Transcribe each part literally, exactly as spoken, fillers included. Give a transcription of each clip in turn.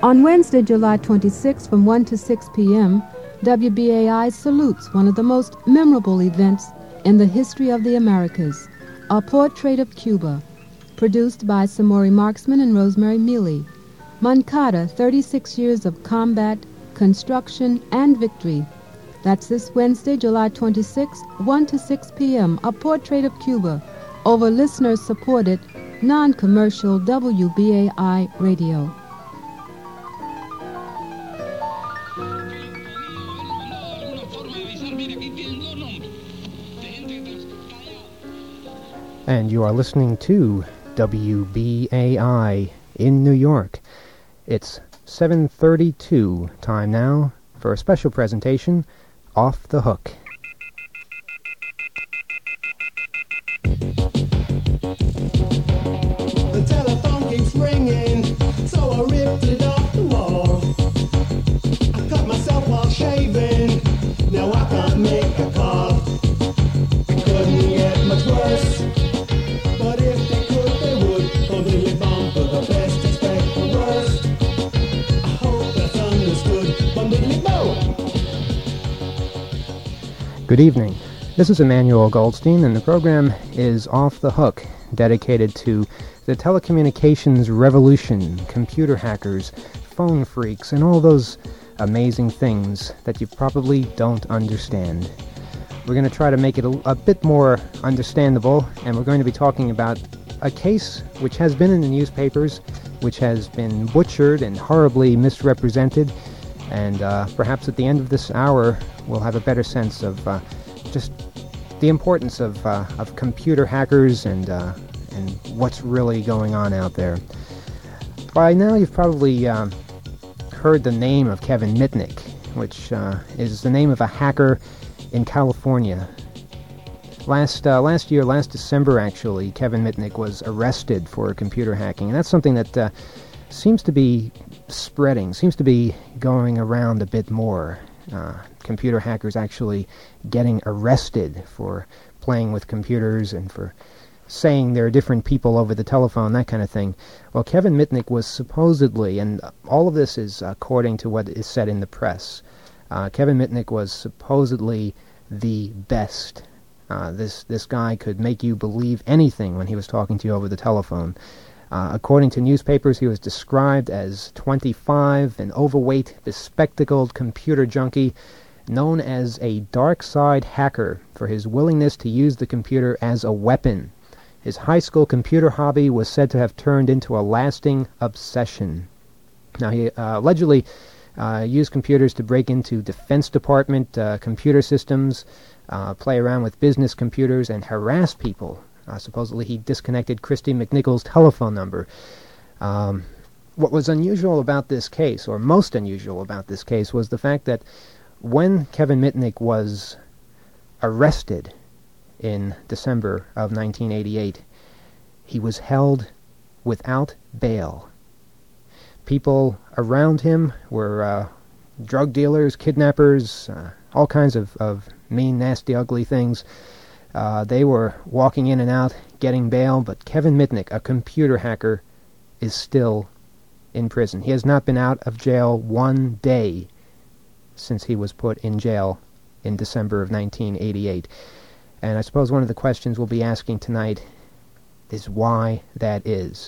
On Wednesday, July twenty-sixth, from one to six p.m., W B A I salutes one of the most memorable events in the history of the Americas, A Portrait of Cuba, produced by Samori Marksman and Rosemary Mealy. Moncada, thirty-six years of combat, construction, and victory. That's this Wednesday, July twenty-sixth, one to six p.m., A Portrait of Cuba, over listener-supported, non-commercial W B A I radio. And you are listening to W B A I in New York. It's seven thirty-two time now for a special presentation, Off the Hook. The telephone keeps ringing, so I ripped it off the wall. I cut myself while shaving, now I can't make a call. It couldn't get much worse, but if they could, they would. Completely bomb for the best, expect the worst. I hope that's understood. Bumdiddly bo! Good evening. This is Emmanuel Goldstein, and the program is Off the Hook, dedicated to the telecommunications revolution, computer hackers, phone freaks, and all those amazing things that you probably don't understand. We're going to try to make it a, a bit more understandable, and we're going to be talking about a case which has been in the newspapers, which has been butchered and horribly misrepresented, and uh, perhaps at the end of this hour we'll have a better sense of uh, just the importance of uh, of computer hackers and uh, and what's really going on out there. By now you've probably uh, heard the name of Kevin Mitnick, which uh, is the name of a hacker in California. Last uh, last year, last December actually, Kevin Mitnick was arrested for computer hacking, and that's something that uh, seems to be spreading, seems to be going around a bit more. Uh, computer hackers actually getting arrested for playing with computers and for saying there are different people over the telephone, that kind of thing. Well, Kevin Mitnick was supposedly, and all of this is according to what is said in the press, uh, Kevin Mitnick was supposedly the best. Uh, this this guy could make you believe anything when he was talking to you over the telephone. Uh, according to newspapers, he was described as twenty-five, an overweight, bespectacled computer junkie, known as a dark side hacker for his willingness to use the computer as a weapon. His high school computer hobby was said to have turned into a lasting obsession. Now, he uh, allegedly uh, used computers to break into Defense Department uh, computer systems, uh, play around with business computers, and harass people. Uh, supposedly he disconnected Christy McNichol's telephone number. Um, what was unusual about this case, or most unusual about this case, was the fact that when Kevin Mitnick was arrested in December of nineteen eighty-eight, he was held without bail. People around him were uh, drug dealers, kidnappers, uh, all kinds of, of mean, nasty, ugly things. Uh, they were walking in and out, getting bail, but Kevin Mitnick, a computer hacker, is still in prison. He has not been out of jail one day since he was put in jail in December of nineteen eighty-eight. And I suppose one of the questions we'll be asking tonight is why that is.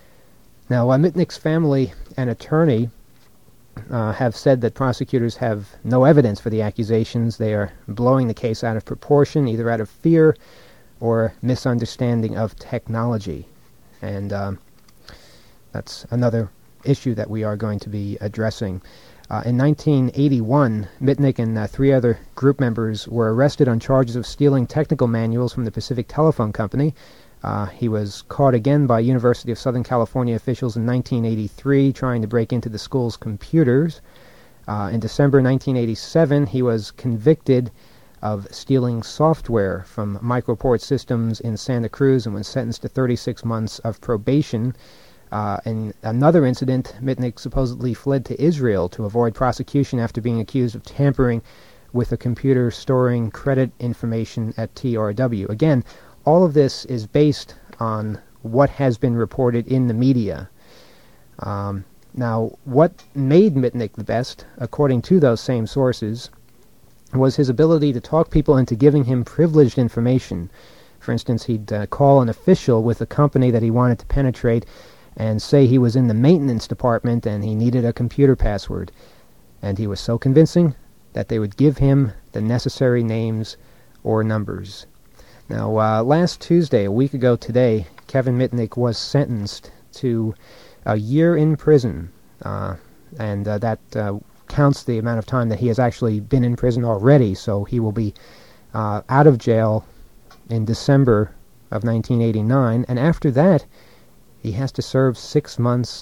Now, uh, Mitnick's family and attorney Uh, have said that prosecutors have no evidence for the accusations. They are blowing the case out of proportion, either out of fear or misunderstanding of technology. And um, that's another issue that we are going to be addressing. Uh, in nineteen eighty-one, Mitnick and uh, three other group members were arrested on charges of stealing technical manuals from the Pacific Telephone Company. Uh, he was caught again by University of Southern California officials in nineteen eighty-three trying to break into the school's computers. Uh, in December nineteen eighty-seven, he was convicted of stealing software from Microport Systems in Santa Cruz and was sentenced to thirty-six months of probation. Uh, in another incident, Mitnick supposedly fled to Israel to avoid prosecution after being accused of tampering with a computer storing credit information at T R W. Again, all of this is based on what has been reported in the media. Um, Now, what made Mitnick the best, according to those same sources, was his ability to talk people into giving him privileged information. For instance, he'd uh, call an official with a company that he wanted to penetrate and say he was in the maintenance department and he needed a computer password. And he was so convincing that they would give him the necessary names or numbers. Now, uh, last Tuesday, a week ago today, Kevin Mitnick was sentenced to a year in prison, uh, and uh, that uh, counts the amount of time that he has actually been in prison already, so he will be uh, out of jail in December of nineteen eighty-nine, and after that, he has to serve six months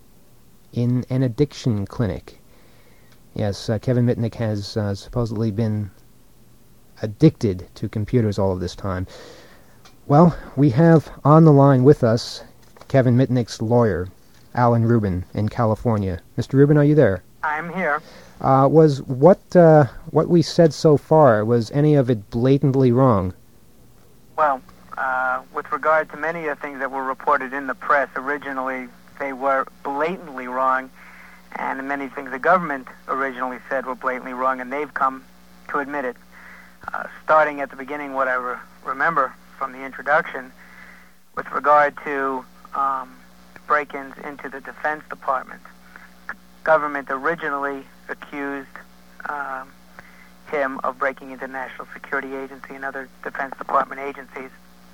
in an addiction clinic. Yes, uh, Kevin Mitnick has uh, supposedly been addicted to computers all of this time. Well, we have on the line with us Kevin Mitnick's lawyer, Alan Rubin, in California. Mister Rubin, are you there? I'm here. Uh, was what uh, what we said so far, was any of it blatantly wrong? Well, uh, with regard to many of the things that were reported in the press, originally they were blatantly wrong, and many things the government originally said were blatantly wrong, and they've come to admit it. Uh, starting at the beginning, what I re- remember from the introduction, with regard to um, break-ins into the Defense Department, C- government originally accused um, him of breaking into National Security Agency and other Defense Department agencies,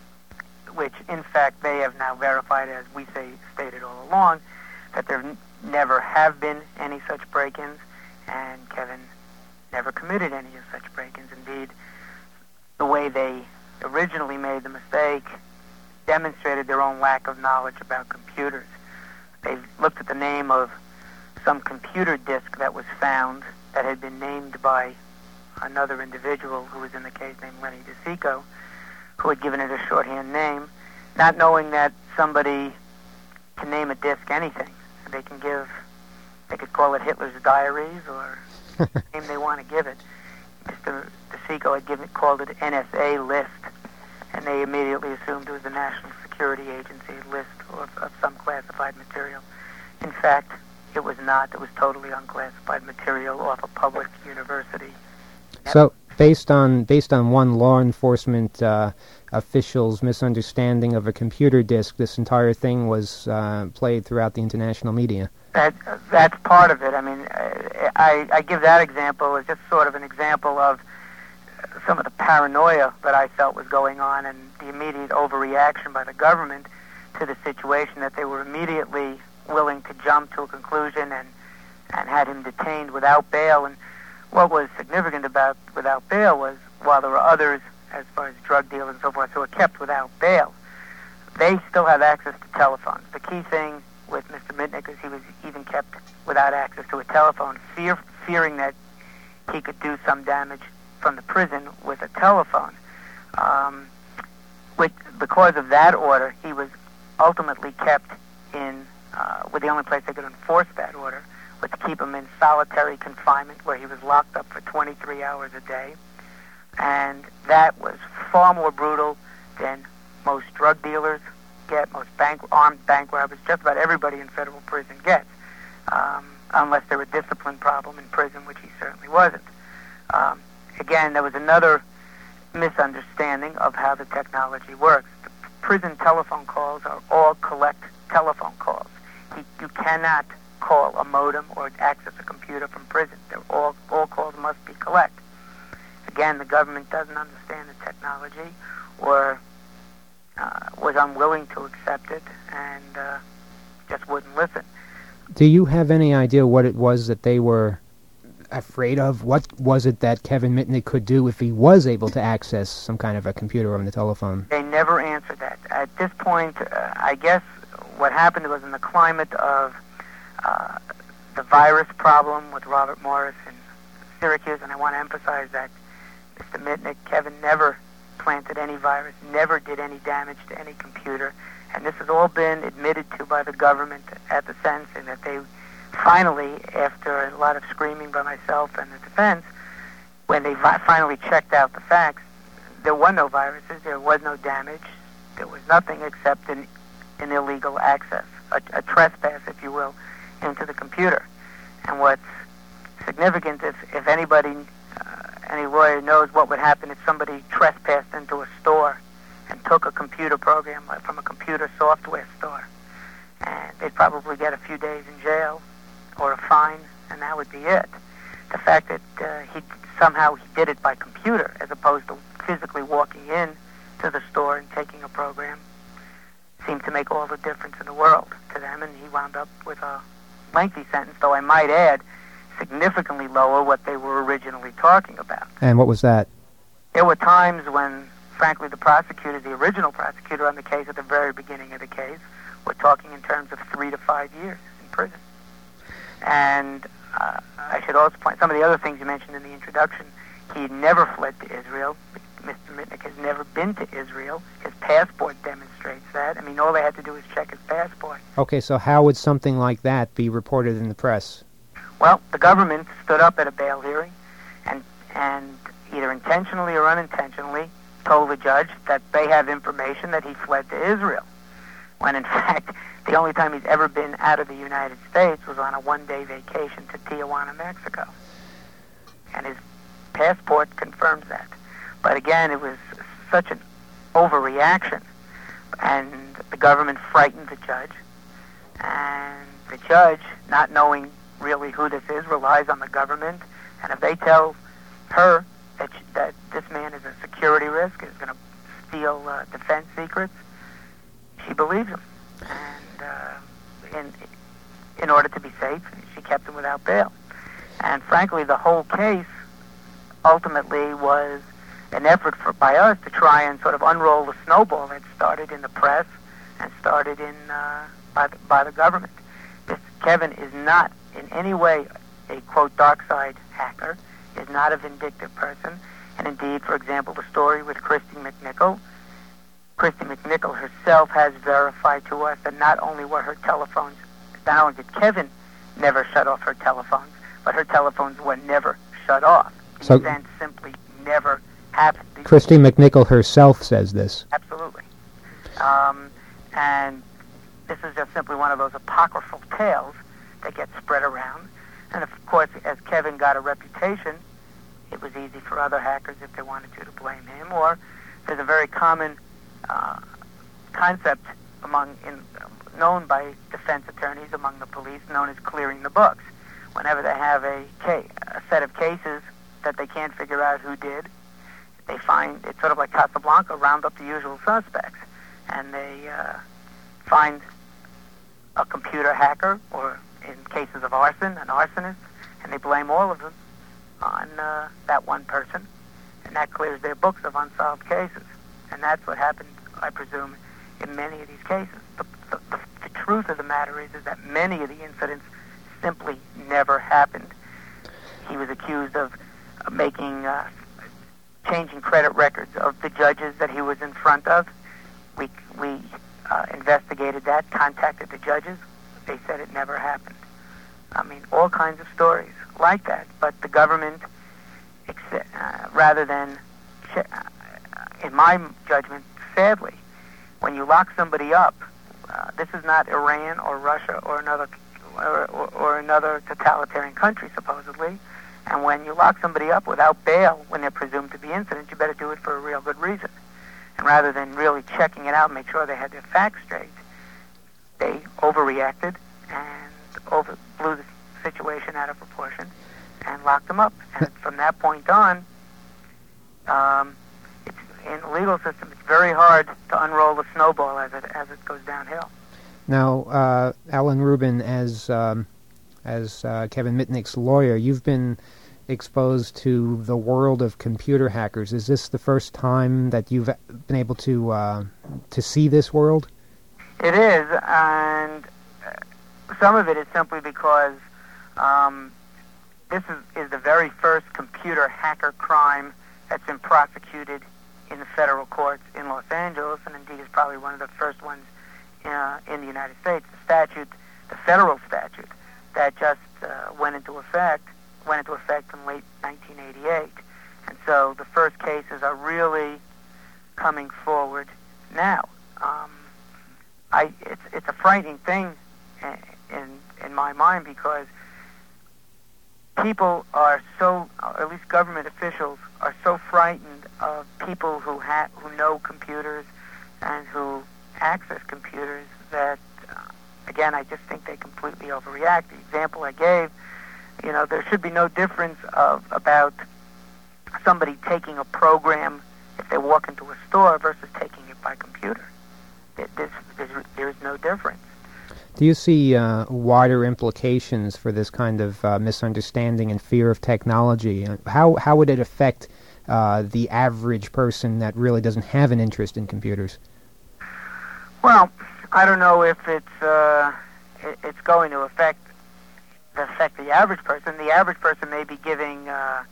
which in fact they have now verified, as we say stated all along, that there n- never have been any such break-ins, and Kevin never committed any of such break-ins. Indeed, the way they originally made the mistake demonstrated their own lack of knowledge about computers. They looked at the name of some computer disk that was found that had been named by another individual who was in the case named Lenny DeSico, who had given it a shorthand name, not knowing that somebody can name a disk anything. They can give, they could call it Hitler's Diaries or the name they want to give it. Mister DeSico had given, called it N S A list, and they immediately assumed it was the National Security Agency list of, of some classified material. In fact, it was not. It was totally unclassified material off a public university. So, based on based on one law enforcement uh, official's misunderstanding of a computer disk, this entire thing was uh, played throughout the international media. That that's part of it. I mean, I, I give that example as just sort of an example of some of the paranoia that I felt was going on and the immediate overreaction by the government to the situation, that they were immediately willing to jump to a conclusion and, and had him detained without bail. And what was significant about without bail was, while there were others, as far as drug dealers and so forth, who were kept without bail, they still have access to telephones. The key thing with Mister Mitnick is he was even kept without access to a telephone, fear, fearing that he could do some damage from the prison with a telephone. Um, which, because of that order, he was ultimately kept in, uh, with the only place they could enforce that order was to keep him in solitary confinement, where he was locked up for twenty-three hours a day. And that was far more brutal than most drug dealers get, most bank, armed bank robbers, just about everybody in federal prison gets, um, unless there were a discipline problem in prison, which he certainly wasn't. Um, again, there was another misunderstanding of how the technology works. The prison telephone calls are all collect telephone calls. He, you cannot call a modem or access a computer from prison. They're all, all calls must be collect. Again, the government doesn't understand the technology, or uh, was unwilling to accept it, and uh, just wouldn't listen. Do you have any idea what it was that they were afraid of? What was it that Kevin Mitnick could do if he was able to access some kind of a computer on the telephone? They never answered that. At this point, uh, I guess what happened was, in the climate of uh, the virus problem with Robert Morris in Syracuse, and I want to emphasize that Mister Mitnick, Kevin, never planted any virus, never did any damage to any computer, and this has all been admitted to by the government at the sentencing, that they finally, after a lot of screaming by myself and the defense, when they vi- finally checked out the facts, there were no viruses, there was no damage, there was nothing except an, an illegal access, a, a trespass, if you will, into the computer. And what's significant, if, if anybody, uh, any lawyer knows what would happen if somebody trespassed into a store and took a computer program from a computer software store, and they'd probably get a few days in jail or a fine, and that would be it. The fact that uh, he somehow he did it by computer as opposed to physically walking in to the store and taking a program seemed to make all the difference in the world to them, and he wound up with a lengthy sentence, though I might add, significantly lower what they were originally talking about. And what was that? There were times when, frankly, the prosecutor, the original prosecutor on the case at the very beginning of the case, were talking in terms of three to five years in prison. And uh, I should also point some of the other things you mentioned in the introduction. He never fled to Israel. Mister Mitnick has never been to Israel. His passport demonstrates that. I mean, all they had to do was check his passport. Okay, so how would something like that be reported in the press? Well, the government stood up at a bail hearing and and either intentionally or unintentionally told the judge that they have information that he fled to Israel, when in fact the only time he's ever been out of the United States was on a one-day vacation to Tijuana, Mexico. And his passport confirms that. But again, it was such an overreaction, and the government frightened the judge, and the judge, not knowing really who this is, relies on the government, and if they tell her that, she, that this man is a security risk, is going to steal uh, defense secrets, she believes him. And uh, in, in order to be safe, she kept him without bail. And frankly, the whole case ultimately was an effort for by us to try and sort of unroll the snowball that started in the press and started in uh, by, the, by the government. This Kevin is not in any way a, quote, dark side hacker, is not a vindictive person. And indeed, for example, the story with Christy McNichol, Christy McNichol herself has verified to us that not only were her telephones, not only did Kevin never shut off her telephones, but her telephones were never shut off. The So- event simply never happened. Christy McNichol herself says this. Absolutely. Um, and this is just simply one of those apocryphal tales that get spread around. And of course, as Kevin got a reputation, it was easy for other hackers, if they wanted to, to blame him. Or there's a very common uh, concept among in, known by defense attorneys among the police, known as clearing the books. Whenever they have a, ca- a set of cases that they can't figure out who did, they find, it's sort of like Casablanca, round up the usual suspects. And they uh, find a computer hacker, or in cases of arson, an arsonist, and they blame all of them on uh, that one person. And that clears their books of unsolved cases. And that's what happened, I presume, in many of these cases. The, the, the, the truth of the matter is, is that many of the incidents simply never happened. He was accused of uh, making, uh, changing credit records of the judges that he was in front of. We, we uh, investigated that, contacted the judges. They said it never happened. I mean, all kinds of stories like that. But the government, uh, rather than, uh, in my judgment, sadly, when you lock somebody up, uh, this is not Iran or Russia or another or, or, or another totalitarian country, supposedly. And when you lock somebody up without bail when they're presumed to be innocent, you better do it for a real good reason. And rather than really checking it out and make sure they had their facts straight, they overreacted and over blew the situation out of proportion and locked them up. And from that point on, um, it's, in the legal system, it's very hard to unroll the snowball as it as it goes downhill. Now, uh, Alan Rubin, as um, as uh, Kevin Mitnick's lawyer, you've been exposed to the world of computer hackers. Is this the first time that you've been able to uh, to see this world? It is, and some of it is simply because um, this is, is the very first computer hacker crime that's been prosecuted in the federal courts in Los Angeles, and indeed is probably one of the first ones uh, in the United States. The statute, the federal statute, that just uh, went into effect, went into effect in late nineteen eighty-eight. And so the first cases are really coming forward now. Um, I, it's, it's a frightening thing in in my mind, because people are so, or at least government officials, are so frightened of people who ha- who know computers and who access computers that, uh, again, I just think they completely overreact. The example I gave, you know, there should be no difference of about somebody taking a program if they walk into a store versus taking it by computer. There's, there's, there's no difference. Do you see uh, wider implications for this kind of uh, misunderstanding and fear of technology? How how would it affect uh, the average person that really doesn't have an interest in computers? Well, I don't know if it's uh, it, it's going to affect affect the average person. The average person may be giving uh,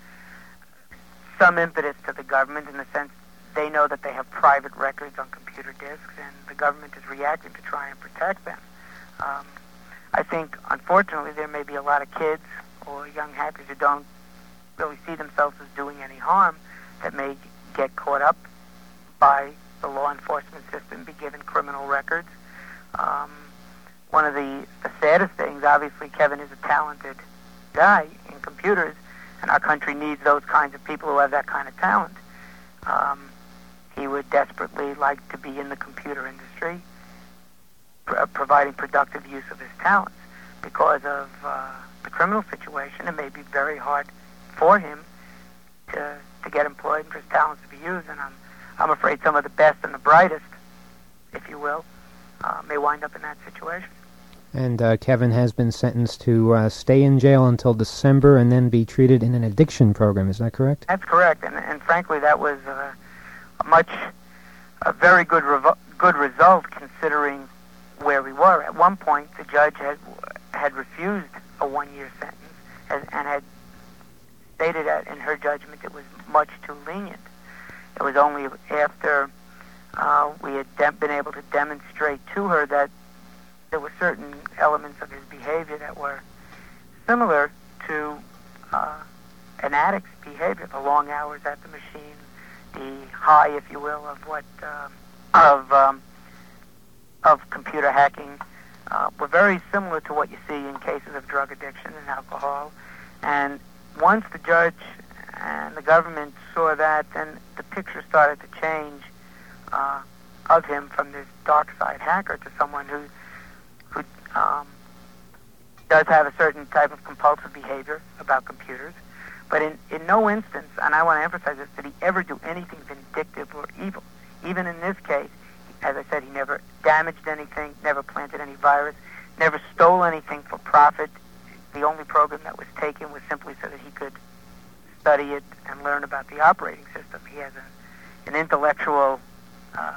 some impetus to the government in the sense they know that they have private records on computer disks, and the government is reacting to try and protect them. Um, I think, unfortunately, there may be a lot of kids or young hackers who don't really see themselves as doing any harm that may get caught up by the law enforcement system, be given criminal records. Um, one of the, the saddest things, obviously, Kevin is a talented guy in computers, and our country needs those kinds of people who have that kind of talent. Um, he would desperately like to be in the computer industry, pr- providing productive use of his talents. Because of uh, the criminal situation, it may be very hard for him to to get employed and for his talents to be used. And I'm I'm afraid some of the best and the brightest, if you will, uh, may wind up in that situation. And uh, Kevin has been sentenced to uh, stay in jail until December and then be treated in an addiction program. Is that correct? That's correct. And and frankly, that was uh, a much a very good revo- good result considering where we were. At one point, the judge had had refused a one-year sentence and, and had stated that in her judgment it was much too lenient. It was only after uh, we had de- been able to demonstrate to her that there were certain elements of his behavior that were similar to uh, an addict's behavior, the long hours at the machine, the high, if you will, of what um, of um, of computer hacking, uh, were very similar to what you see in cases of drug addiction and alcohol. And once the judge and the government saw that, then the picture started to change uh, of him from this dark side hacker to someone who who um, does have a certain type of compulsive behavior about computers. But in, in no instance, and I want to emphasize this, did he ever do anything vindictive or evil. Even in this case, as I said, he never damaged anything, never planted any virus, never stole anything for profit. The only program that was taken was simply so that he could study it and learn about the operating system. He has a, an intellectual, um,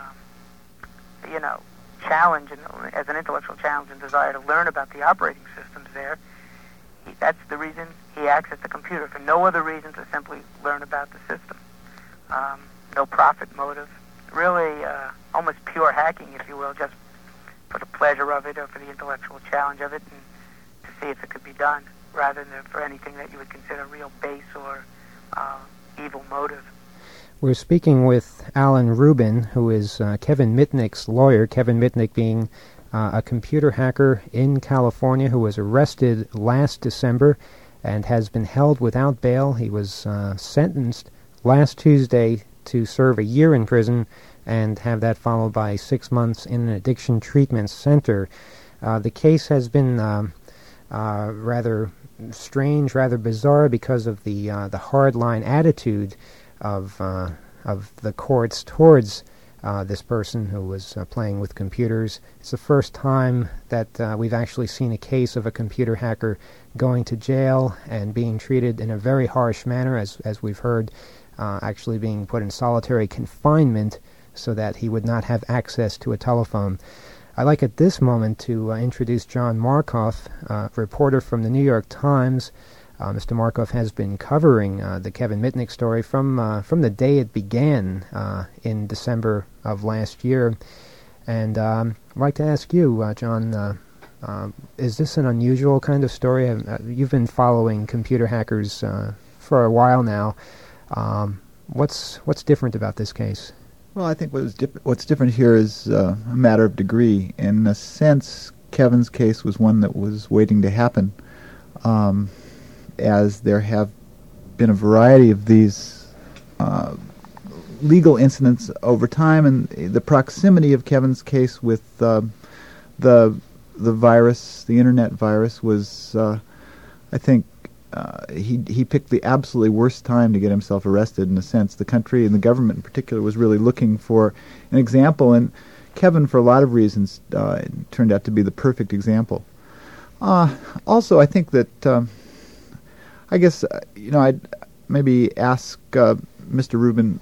you know, challenge, and as an intellectual challenge and desire to learn about the operating systems there. He, that's the reason he accessed the computer, for no other reason to simply learn about the system. Um, no profit motive. Really uh, almost pure hacking, if you will, just for the pleasure of it or for the intellectual challenge of it, and to see if it could be done, rather than for anything that you would consider real base or uh, evil motive. We're speaking with Alan Rubin, who is uh, Kevin Mitnick's lawyer, Kevin Mitnick being uh, a computer hacker in California who was arrested last December and has been held without bail. He was uh, sentenced last Tuesday to serve a year in prison and have that followed by six months in an addiction treatment center. Uh, the case has been um, uh, rather strange, rather bizarre because of the uh, the hardline attitude of uh, of the courts towards uh, this person who was uh, playing with computers. It's the first time that uh, we've actually seen a case of a computer hacker going to jail and being treated in a very harsh manner, as as we've heard, uh, actually being put in solitary confinement so that he would not have access to a telephone. I'd like at this moment to uh, introduce John Markoff, uh, reporter from the New York Times. Uh, Mister Markoff has been covering uh, the Kevin Mitnick story from uh, from the day it began uh, in December of last year. And um, I'd like to ask you, uh, John, uh, uh, is this an unusual kind of story? Uh, you've been following computer hackers uh, for a while now. Um, what's what's different about this case? Well, I think what was diff- what's different here is uh, a matter of degree. In a sense, Kevin's case was one that was waiting to happen, um, as there have been a variety of these uh, legal incidents over time, and the proximity of Kevin's case with uh, the the virus, the internet virus, was, uh, I think, uh, he he picked the absolutely worst time to get himself arrested. In a sense, the country and the government in particular was really looking for an example, and Kevin, for a lot of reasons, uh, turned out to be the perfect example. Uh, also, I think that, um, I guess, uh, you know, I'd maybe ask uh, Mister Rubin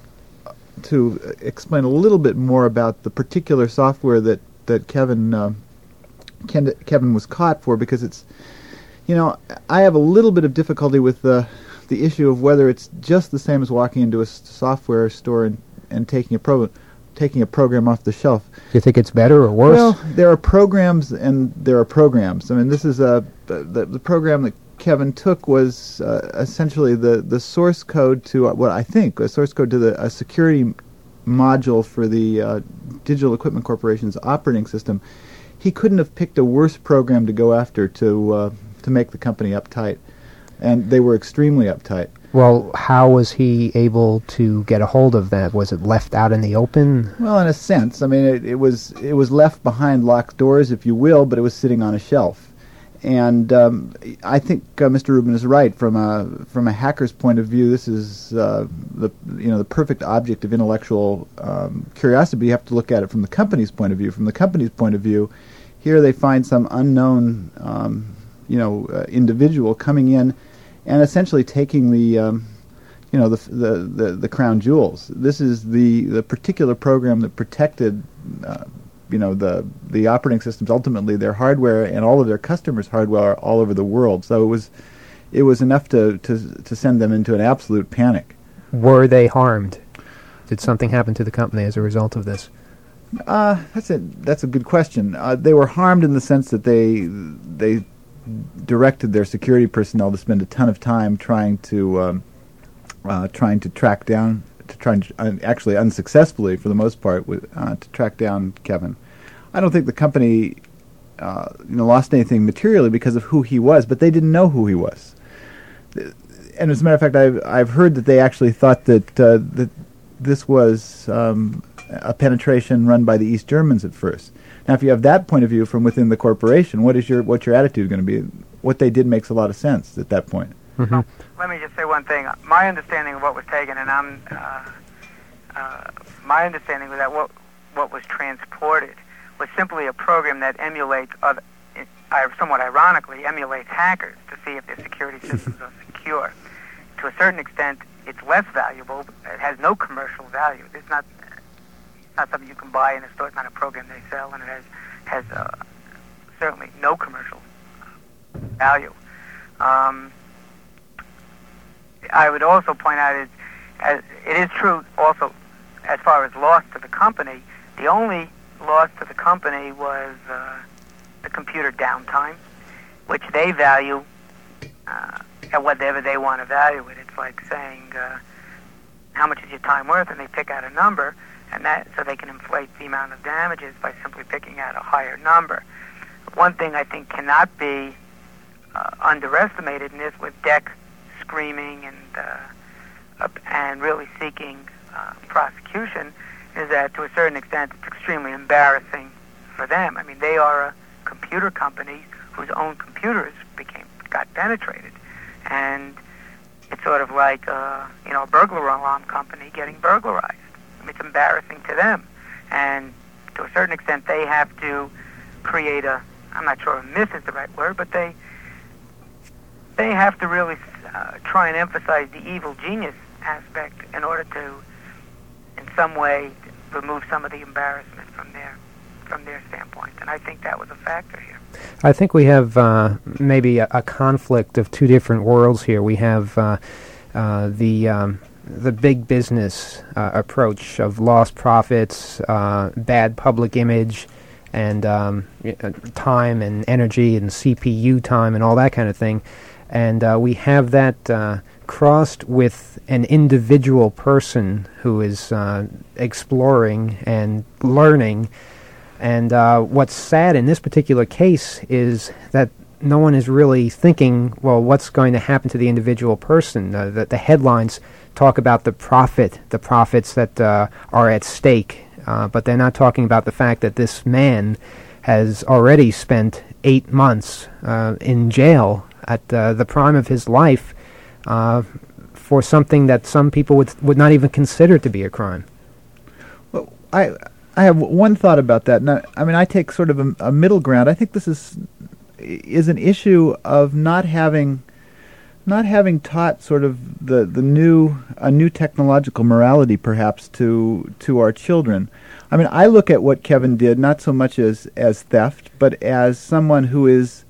to explain a little bit more about the particular software that, that Kevin, uh, Ken, Kevin was caught for, because it's, you know, I have a little bit of difficulty with the, the issue of whether it's just the same as walking into a s- software store and, and taking a pro. taking a program off the shelf. Do you think it's better or worse? Well, there are programs and there are programs. I mean, this is a the, the program that Kevin took was uh, essentially the, the source code to uh, what I think a source code to the a security module for the uh, Digital Equipment Corporation's operating system. He couldn't have picked a worse program to go after to uh, to make the company uptight, and they were extremely uptight. Well, how was he able to get a hold of that? Was it left out in the open? Well, in a sense. I mean, it, it was it was left behind locked doors, if you will, but it was sitting on a shelf. And um, I think uh, Mister Rubin is right. From a from a hacker's point of view, this is uh, the you know the perfect object of intellectual um, curiosity. But you have to look at it from the company's point of view. From the company's point of view, here they find some unknown um, you know uh, individual coming in and essentially taking the um, you know the, the the the crown jewels. This is the the particular program that protected. Uh, you know, the the operating systems, ultimately their hardware and all of their customers' hardware all over the world. So it was it was enough to, to, to send them into an absolute panic. Were they harmed? Did something happen to the company as a result of this? Uh, that's a that's a good question. Uh, they were harmed in the sense that they they directed their security personnel to spend a ton of time trying to um, uh, trying to track down to try and uh, actually unsuccessfully for the most part with, uh, to track down Kevin. I don't think the company uh, you know lost anything materially because of who he was, but they didn't know who he was. And as a matter of fact, I've I've heard that they actually thought that uh, that this was um, a penetration run by the East Germans at first. Now, if you have that point of view from within the corporation, what is your what's your attitude going to be? What they did makes a lot of sense at that point. Mm-hmm. Let me just say one thing. My understanding of what was taken, and I'm, uh, uh, my understanding was that what what was transported was simply a program that emulates, other, uh, somewhat ironically, emulates hackers to see if their security systems are secure. To a certain extent, it's less valuable. It has no commercial value. It's not it's not something you can buy in a store. It's not a program they sell, and it has has uh, certainly no commercial value. Um, I would also point out is, as it is true also as far as loss to the company, the only loss to the company was uh, the computer downtime, which they value uh, at whatever they want to value it. It's like saying, uh, how much is your time worth? And they pick out a number, and that so they can inflate the amount of damages by simply picking out a higher number. One thing I think cannot be uh, underestimated in this, with D E C screaming and uh, and really seeking uh, prosecution, is that to a certain extent it's extremely embarrassing for them. I mean, they are a computer company whose own computers became got penetrated, and it's sort of like uh, you know a burglar alarm company getting burglarized. I mean, it's embarrassing to them, and to a certain extent they have to create a, I'm not sure if myth is the right word, but they they have to really uh, try and emphasize the evil genius aspect in order to, in some way, remove some of the embarrassment from their from their standpoint. And I think that was a factor here. I think we have uh, maybe a, a conflict of two different worlds here. We have uh, uh, the um, the big business uh, approach of lost profits, uh, bad public image, and um, time and energy and C P U time and all that kind of thing. And uh, we have that uh, crossed with an individual person who is uh, exploring and learning And uh, what's sad in this particular case is that no one is really thinking, well, what's going to happen to the individual person? Uh, the, the headlines talk about the profit, the profits that uh, are at stake, uh, but they're not talking about the fact that this man has already spent eight months uh, in jail at uh, the prime of his life uh, for something that some people would would not even consider to be a crime. Well, I I have one thought about that. Now, I mean, I take sort of a, a middle ground. I think this is is an issue of not having not having taught sort of the, the new a new technological morality, perhaps, to to our children. I mean, I look at what Kevin did not so much as as theft, but as someone who is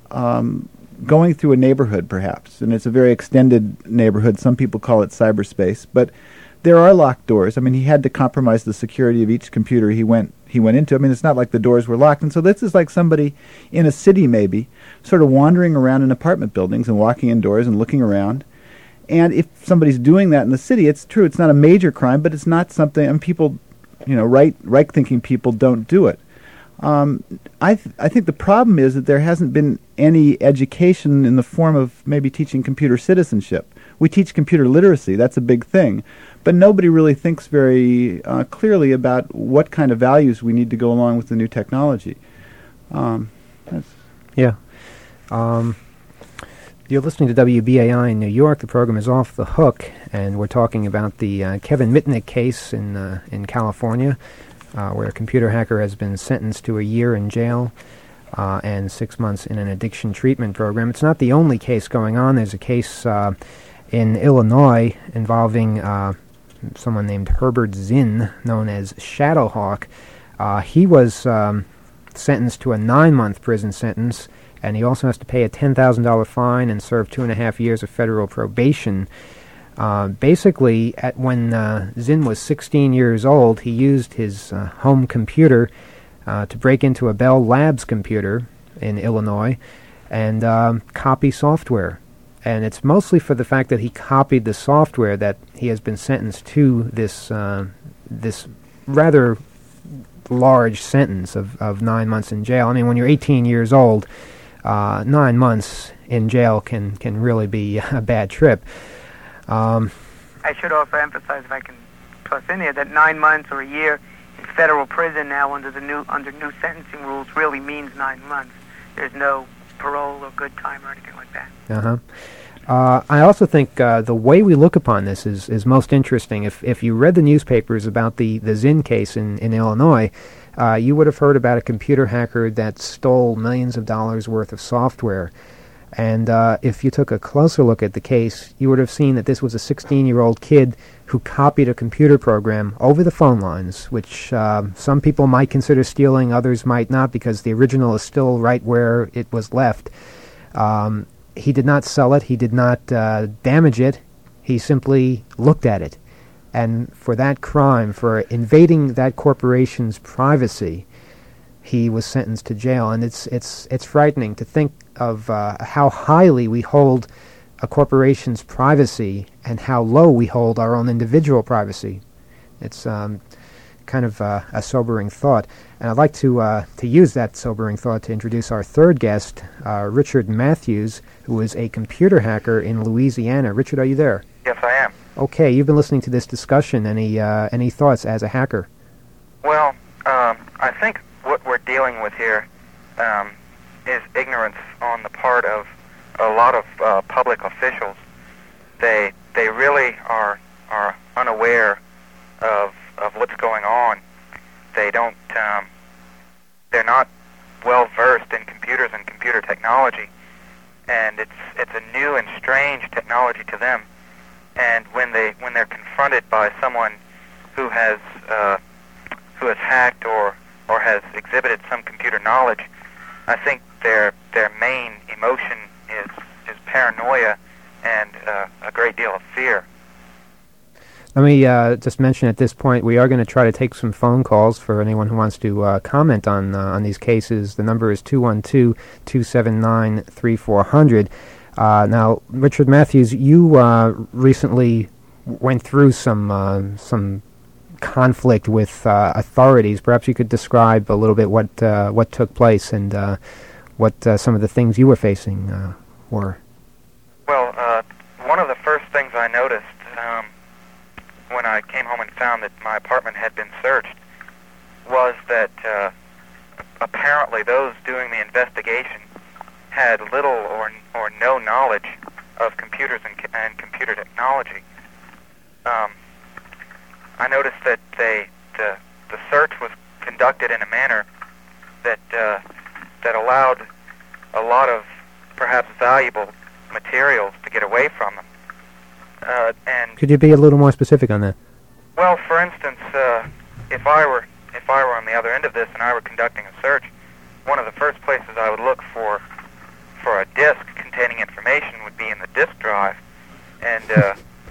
um, going through a neighborhood, perhaps, and it's a very extended neighborhood. Some people call it cyberspace, but there are locked doors. I mean, he had to compromise the security of each computer he went he went into. I mean, it's not like the doors were locked. And so this is like somebody in a city, maybe, sort of wandering around in apartment buildings and walking indoors and looking around. And if somebody's doing that in the city, it's true, it's not a major crime, but it's not something, and people, you know, right, right-thinking people don't do it. Um, I th- I think the problem is that there hasn't been any education in the form of maybe teaching computer citizenship. We teach computer literacy, that's a big thing, but nobody really thinks very uh, clearly about what kind of values we need to go along with the new technology. Um, that's yeah. Um, you're listening to W B A I in New York. The program is Off the Hook, and we're talking about the uh, Kevin Mitnick case in uh, in California, uh, where a computer hacker has been sentenced to a year in jail uh, and six months in an addiction treatment program. It's not the only case going on. There's a case uh, in Illinois involving uh, someone named Herbert Zinn, known as Shadowhawk. Uh, he was um, sentenced to a nine-month prison sentence, and he also has to pay a ten thousand dollars fine and serve two and a half years of federal probation. Uh, basically, at when uh, Zinn was sixteen years old, he used his uh, home computer uh, to break into a Bell Labs computer in Illinois and um, copy software. And it's mostly for the fact that he copied the software that he has been sentenced to this uh, this rather large sentence of, of nine months in jail. I mean, when you're eighteen years old, uh, nine months in jail can, can really be a bad trip. Um, I should also emphasize, if I can plus in here, that nine months or a year in federal prison now under the new under new sentencing rules really means nine months. There's no parole or good time or anything like that. Uh-huh. Uh, I also think uh, the way we look upon this is, is most interesting. If if you read the newspapers about the, the Zinn case in, in Illinois, uh, you would have heard about a computer hacker that stole millions of dollars worth of software. And uh, if you took a closer look at the case, you would have seen that this was a sixteen-year-old kid who copied a computer program over the phone lines, which uh, some people might consider stealing, others might not, because the original is still right where it was left. Um, he did not sell it. He did not uh, damage it. He simply looked at it. And for that crime, for invading that corporation's privacy, he was sentenced to jail. And it's it's it's frightening to think of uh, how highly we hold a corporation's privacy and how low we hold our own individual privacy. It's um, kind of uh, a sobering thought. And I'd like to uh, to use that sobering thought to introduce our third guest, uh, Richard Matthews, who is a computer hacker in Louisiana. Richard, are you there? Yes, I am. Okay, you've been listening to this discussion. Any uh, any thoughts as a hacker? Well, um, I think what we're dealing with here um, is ignorance on the part of a lot of uh, public officials. They they really are are unaware of of what's going on. They don't. Um, they're not well versed in computers and computer technology, and it's it's a new and strange technology to them. And when they when they're confronted by someone who has uh, who has hacked or or has exhibited some computer knowledge, I think their their main emotion is is paranoia and uh, a great deal of fear. Let me uh, just mention at this point, we are going to try to take some phone calls for anyone who wants to uh, comment on uh, on these cases. The number is two one two, two seven nine, three four zero zero. Uh, now, Richard Matthews, you uh, recently went through some uh, some conflict with uh, authorities. Perhaps you could describe a little bit what uh, what took place and uh, what uh, some of the things you were facing uh, were. Well, uh, one of the first things I noticed um, when I came home and found that my apartment had been searched was that uh, apparently those doing the investigation had little or or no knowledge of computers and, and computer technology. Um, I noticed that they the the search was conducted in a manner that uh, that allowed a lot of perhaps valuable materials to get away from them. Uh, and could you be a little more specific on that? Well, for instance, uh, if I were if I were on the other end of this and I were conducting a search, one of the first places I would look for for a disk containing information would be in the disk drive, and uh,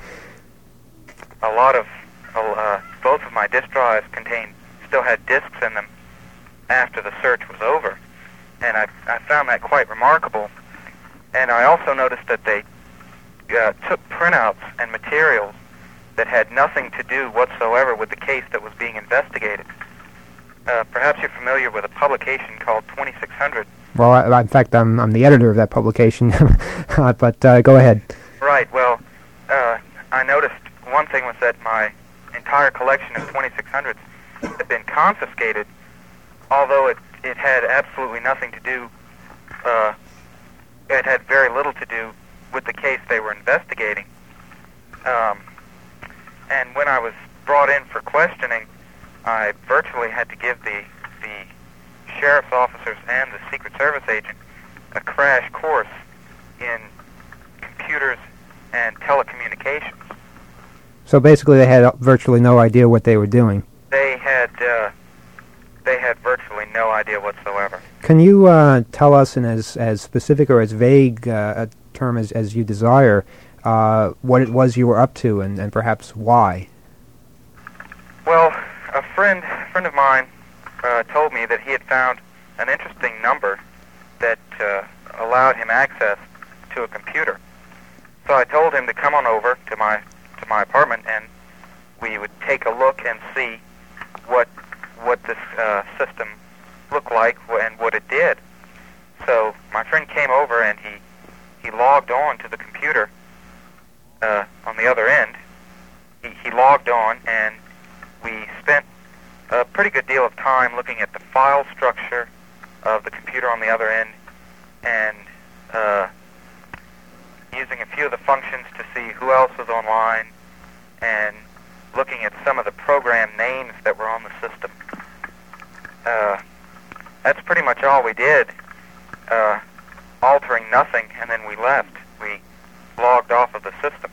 a lot of uh, both of my disk drives contained still had disks in them after the search was over, and I I found that quite remarkable. And I also noticed that they uh, took printouts and materials that had nothing to do whatsoever with the case that was being investigated. Uh, perhaps you're familiar with a publication called twenty-six hundred. Well, I, in fact, I'm I'm the editor of that publication, uh, but uh, go ahead. Right. Well, uh, I noticed one thing was that my entire collection of twenty-six hundreds had been confiscated, although it it had absolutely nothing to do. Uh, it had very little to do with the case they were investigating. Um, and when I was brought in for questioning, I virtually had to give the the sheriff's officers and the Secret Service agent a crash course in computers and telecommunications. So basically, they had virtually no idea what they were doing. They had uh, they had virtually no idea whatsoever. Can you uh, tell us in as as specific or as vague uh, a term as as you desire uh, what it was you were up to and, and perhaps why? Well, a friend friend of mine uh, told me that he had found an interesting number that uh, allowed him access to a computer. So I told him to come on over to my to my apartment, and we would take a look and see what what this uh, system looked like and what it did. So my friend came over and he he logged on to the computer uh, on the other end. He, he logged on, and we spent a pretty good deal of time looking at the file structure of the computer on the other end, and uh, using a few of the functions to see who else was online, and looking at some of the program names that were on the system. Uh, that's pretty much all we did, uh, altering nothing, and then we left. We logged off of the system.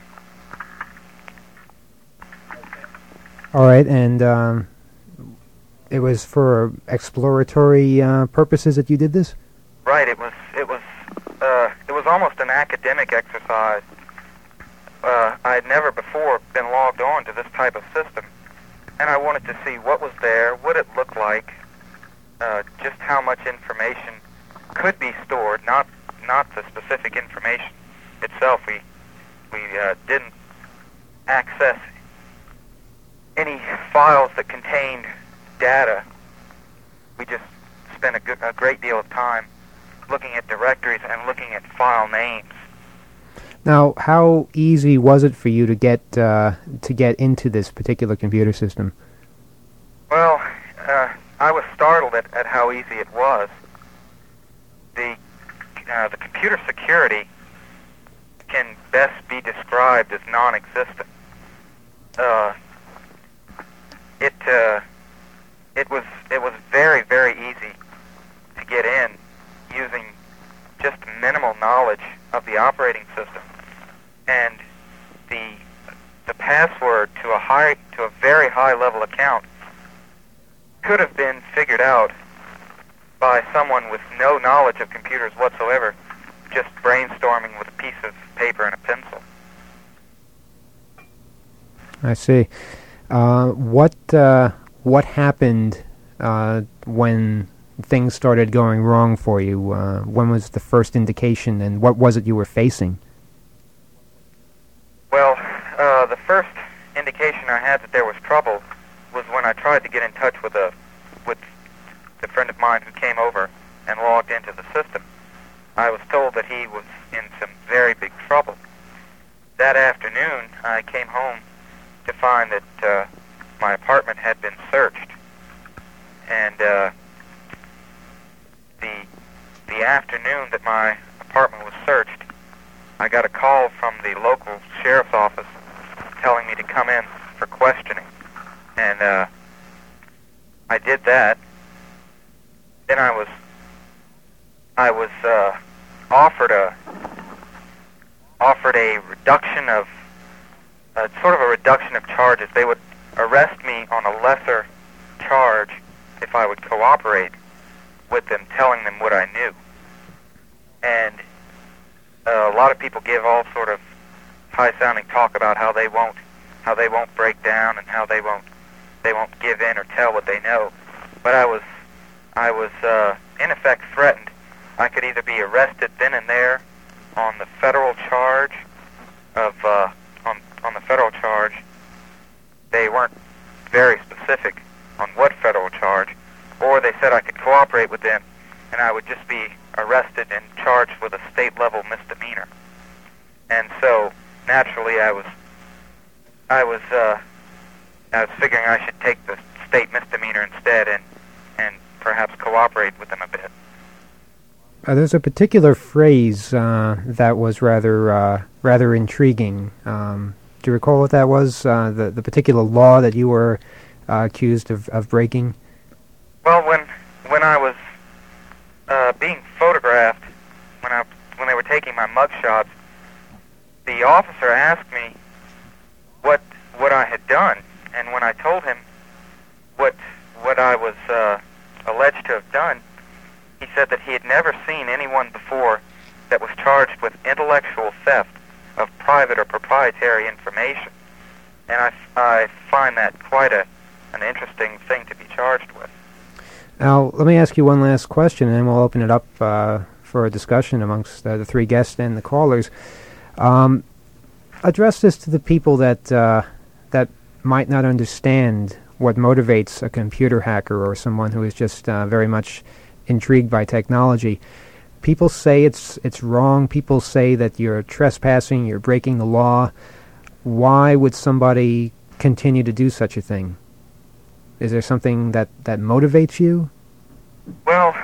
All right, and um, it was for exploratory uh, purposes that you did this? Right. It was. It was. Uh, it was almost an academic exercise. Uh, I had never before been logged on to this type of system, and I wanted to see what was there, what it looked like, uh, just how much information could be stored. Not not the specific information itself. We we uh, didn't access any files that contained data. We just spent a, good, a great deal of time looking at directories and looking at file names. Now, how easy was it for you to get uh, to get into this particular computer system? Well, uh, I was startled at, at how easy it was. The uh, the computer security can best be described as non-existent. Uh, it uh, it was it was very very easy to get in using just minimal knowledge of the operating system, and the the password to a high to a very high level account could have been figured out by someone with no knowledge of computers whatsoever, just brainstorming with a piece of paper and a pencil. I see. Uh, what uh, what happened uh, when things started going wrong for you? Uh, when was the first indication, and what was it you were facing? Well, uh, the first indication I had that there was trouble was when I tried to get in touch with a with the friend of mine who came over and logged into the system. I was told that he was in some very big trouble. That afternoon, I came home to find that uh, my apartment had been searched, and uh, the the afternoon that my apartment was searched, I got a call from the local sheriff's office telling me to come in for questioning, and uh, I did that. Then I was I was uh, offered a offered a reduction of uh, sort of a reduction of charges. They would arrest me on a lesser charge if I would cooperate with them, telling them what I knew. And uh, a lot of people give all sort of high-sounding talk about how they won't how they won't break down and how they won't they won't give in or tell what they know. But I was I was uh, in effect threatened. I could either be arrested then and there on the federal charge of uh, on on the federal charge. They weren't very specific on what federal charge, or they said I could cooperate with them, and I would just be arrested and charged with a state-level misdemeanor. And so naturally, I was I was uh, I was figuring I should take the state misdemeanor instead, and and perhaps cooperate with them a bit. Uh, there's a particular phrase uh, that was rather uh, rather intriguing. Um, do you recall what that was? Uh, the the particular law that you were uh, accused of, of breaking? Well, when when I was uh, being photographed, when I when they were taking my mug shots, the officer asked me what what I had done, and when I told him what what I was uh, alleged to have done, he said that he had never seen anyone before that was charged with intellectual theft of private or proprietary information. And I, I find that quite a an interesting thing to be charged with. Now, let me ask you one last question, and then we'll open it up uh, for a discussion amongst uh, the three guests and the callers. Um, address this to the people that uh, that might not understand what motivates a computer hacker or someone who is just uh, very much intrigued by technology. People say it's it's wrong. People say that you're trespassing, you're breaking the law. Why would somebody continue to do such a thing? Is there something that, that motivates you? Well,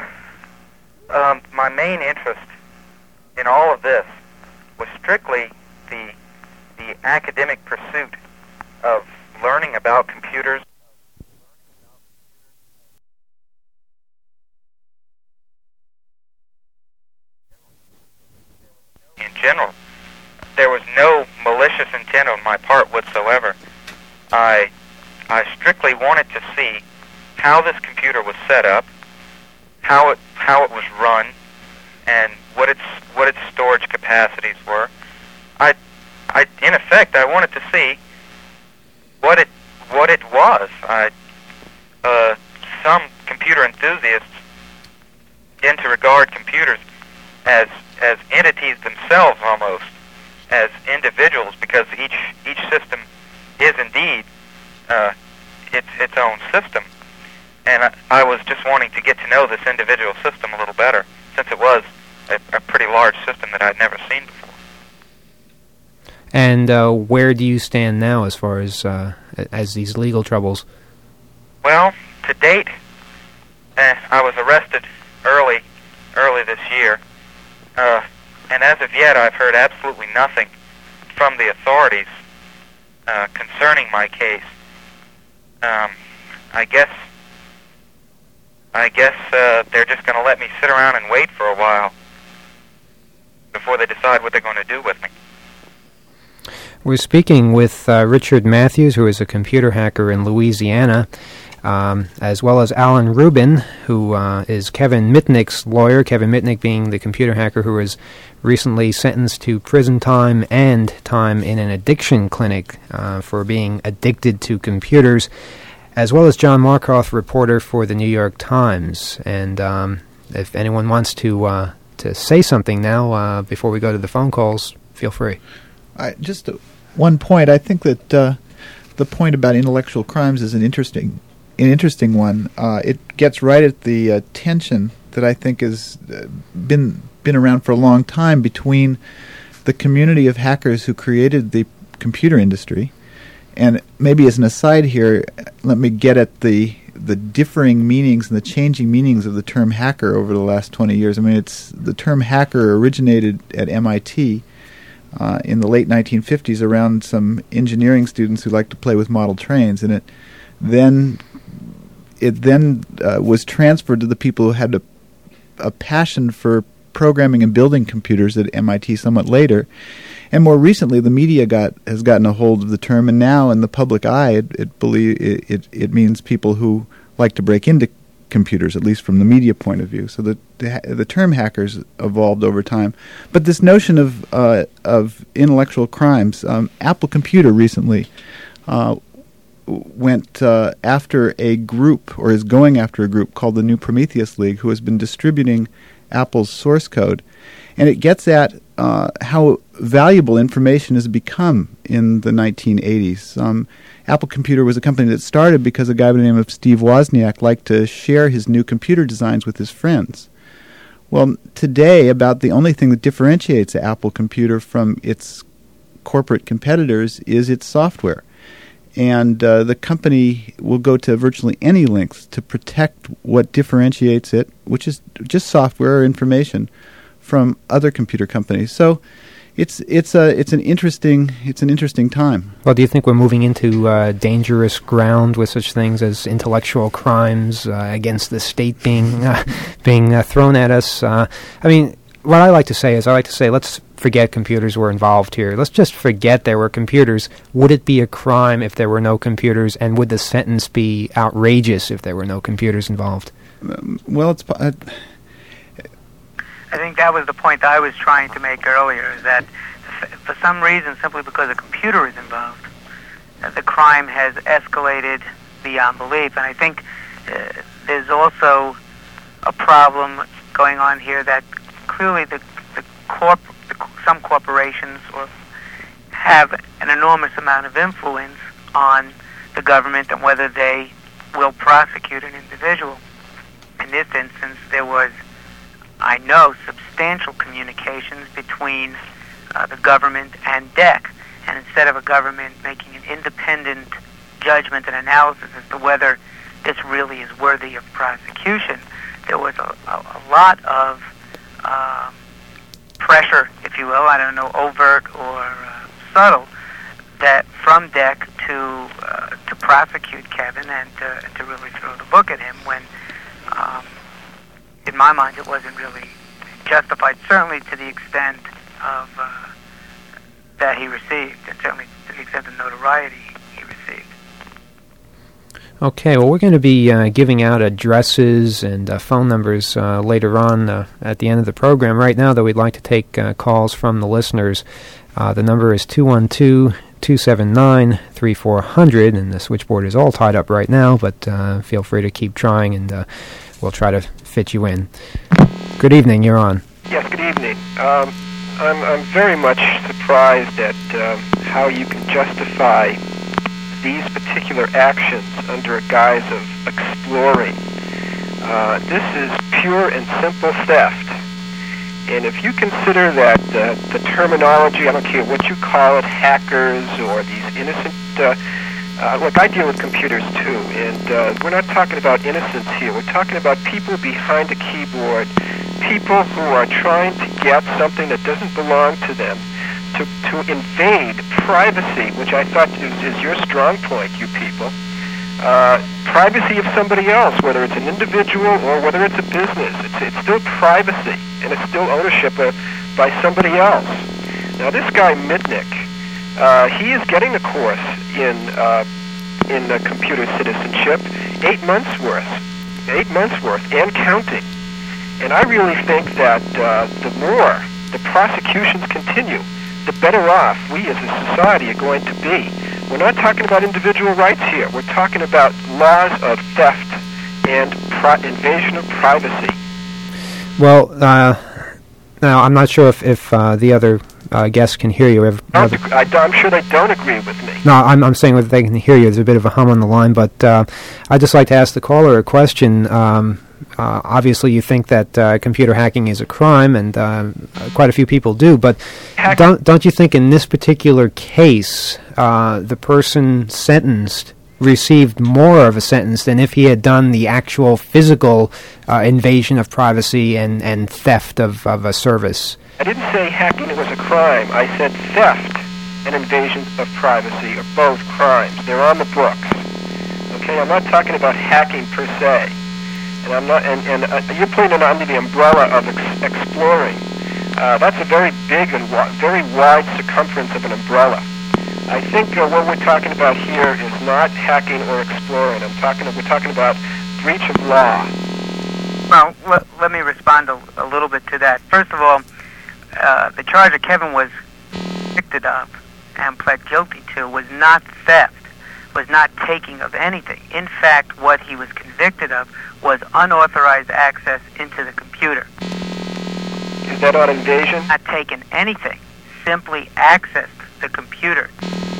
um, my main interest in all of this was strictly the the academic pursuit of learning about computers. In general, there was no malicious intent on my part whatsoever. I I strictly wanted to see how this computer was set up, how it how it was run, and what its what its storage capacities were. I I in effect I wanted to see what it what it was. I uh, some computer enthusiasts tend to regard computers as as entities themselves, almost as individuals, because each each system is indeed uh, its its own system. And I, I was just wanting to get to know this individual system a little better, since it was a, a pretty large system that I'd never seen before. And uh, where do you stand now as far as uh, as these legal troubles? Well, to date, eh, I was arrested early early this year. Uh, and as of yet, I've heard absolutely nothing from the authorities uh, concerning my case. Um, I guess, I guess uh, they're just going to let me sit around and wait for a while before they decide what they're going to do with me. We're speaking with uh, Richard Matthews, who is a computer hacker in Louisiana, Um, as well as Alan Rubin, who uh, is Kevin Mitnick's lawyer, Kevin Mitnick being the computer hacker who was recently sentenced to prison time and time in an addiction clinic uh, for being addicted to computers, as well as John Markoff, reporter for the New York Times. And um, if anyone wants to uh, to say something now uh, before we go to the phone calls, feel free. I, just uh, one point. I think that uh, the point about intellectual crimes is an interesting, an interesting one. Uh, it gets right at the uh, tension that I think has uh, been been around for a long time between the community of hackers who created the computer industry, and maybe as an aside here, let me get at the the differing meanings and the changing meanings of the term hacker over the last twenty years. I mean, it's the term hacker originated at M I T uh, in the late nineteen fifties around some engineering students who liked to play with model trains, and it then it then uh, was transferred to the people who had a, a passion for programming and building computers at M I T somewhat later. And more recently, the media got has gotten a hold of the term, and now in the public eye, it it, believe, it, it, it means people who like to break into computers, at least from the media point of view. So the the, the term hackers evolved over time. But this notion of uh, of intellectual crimes, um, Apple Computer recently uh, went uh, after a group, or is going after a group called the New Prometheus League, who has been distributing Apple's source code. And it gets at uh, how valuable information has become in the nineteen eighties. Um, Apple Computer was a company that started because a guy by the name of Steve Wozniak liked to share his new computer designs with his friends. Well, today, about the only thing that differentiates Apple Computer from its corporate competitors is its software. And uh, the company will go to virtually any lengths to protect what differentiates it, which is just software or information, from other computer companies. So it's it's a it's an interesting it's an interesting time. Well, do you think we're moving into uh, dangerous ground with such things as intellectual crimes uh, against the state being uh, being uh, thrown at us? Uh, I mean, what I like to say is I like to say let's forget computers were involved here. Let's just forget there were computers. Would it be a crime if there were no computers, and would the sentence be outrageous if there were no computers involved? Um, well, it's. Uh, I think that was the point I was trying to make earlier, is that f- for some reason, simply because a computer is involved, uh, the crime has escalated beyond belief. And I think uh, there's also a problem going on here that clearly the, the, corp- the some corporations or have an enormous amount of influence on the government and whether they will prosecute an individual. In this instance, there was, I know, substantial communications between uh, the government and D E C. And instead of a government making an independent judgment and analysis as to whether this really is worthy of prosecution, there was a, a, a lot of um, pressure, if you will, I don't know, overt or uh, subtle, that from D E C to uh, to prosecute Kevin and uh, to really throw the book at him when, um, in my mind, it wasn't really justified, certainly to the extent of uh, that he received, and certainly to the extent of notoriety he received. Okay, well, we're going to be uh, giving out addresses and uh, phone numbers uh, later on uh, at the end of the program. Right now, though, we'd like to take uh, calls from the listeners. Uh, the number is two one two, two seven nine, three four zero zero, and the switchboard is all tied up right now, but uh, feel free to keep trying, and uh, we'll try to fit you in. Good evening, you're on. Yes, good evening. Um, I'm, I'm very much surprised at um, how you can justify these particular actions under a guise of exploring. Uh, this is pure and simple theft. And if you consider that uh, the terminology, I don't care what you call it, hackers or these innocent, uh, uh, look, I deal with computers too, and uh, we're not talking about innocence here. We're talking about people behind a keyboard, people who are trying to get something that doesn't belong to them, to, to invade privacy, which I thought is, is your strong point, you people. Uh, privacy of somebody else, whether it's an individual or whether it's a business. It's, it's still privacy, and it's still ownership uh, by somebody else. Now, this guy, Mitnick, uh, he is getting a course in uh, in uh, computer citizenship, eight months worth, eight months worth, and counting. And I really think that uh, the more the prosecutions continue, the better off we as a society are going to be. We're not talking about individual rights here. We're talking about laws of theft and pro- invasion of privacy. Well, uh, now I'm not sure if, if uh, the other uh, guests can hear you. If, I, I'm sure they don't agree with me. No, I'm, I'm saying that they can hear you. There's a bit of a hum on the line, but uh, I'd just like to ask the caller a question. Um, uh, obviously, you think that uh, computer hacking is a crime, and uh, quite a few people do, but don't, don't you think in this particular case, uh, the person sentenced received more of a sentence than if he had done the actual physical uh, invasion of privacy and, and theft of, of a service? I didn't say hacking was a crime. I said theft and invasion of privacy are both crimes. They're on the books. Okay, I'm not talking about hacking per se, and I'm not. And, and uh, you're putting it under the umbrella of ex- exploring. Uh, that's a very big and wi- very wide circumference of an umbrella. I think uh, what we're talking about here is not hacking or exploring. I'm talking. We're talking about breach of law. Well, let, let me respond a, a little bit to that. First of all, uh, the charge that Kevin was convicted of and pled guilty to was not theft, was not taking of anything. In fact, what he was convicted of was unauthorized access into the computer. Is that not invasion? Not taken anything, simply accessed the computer.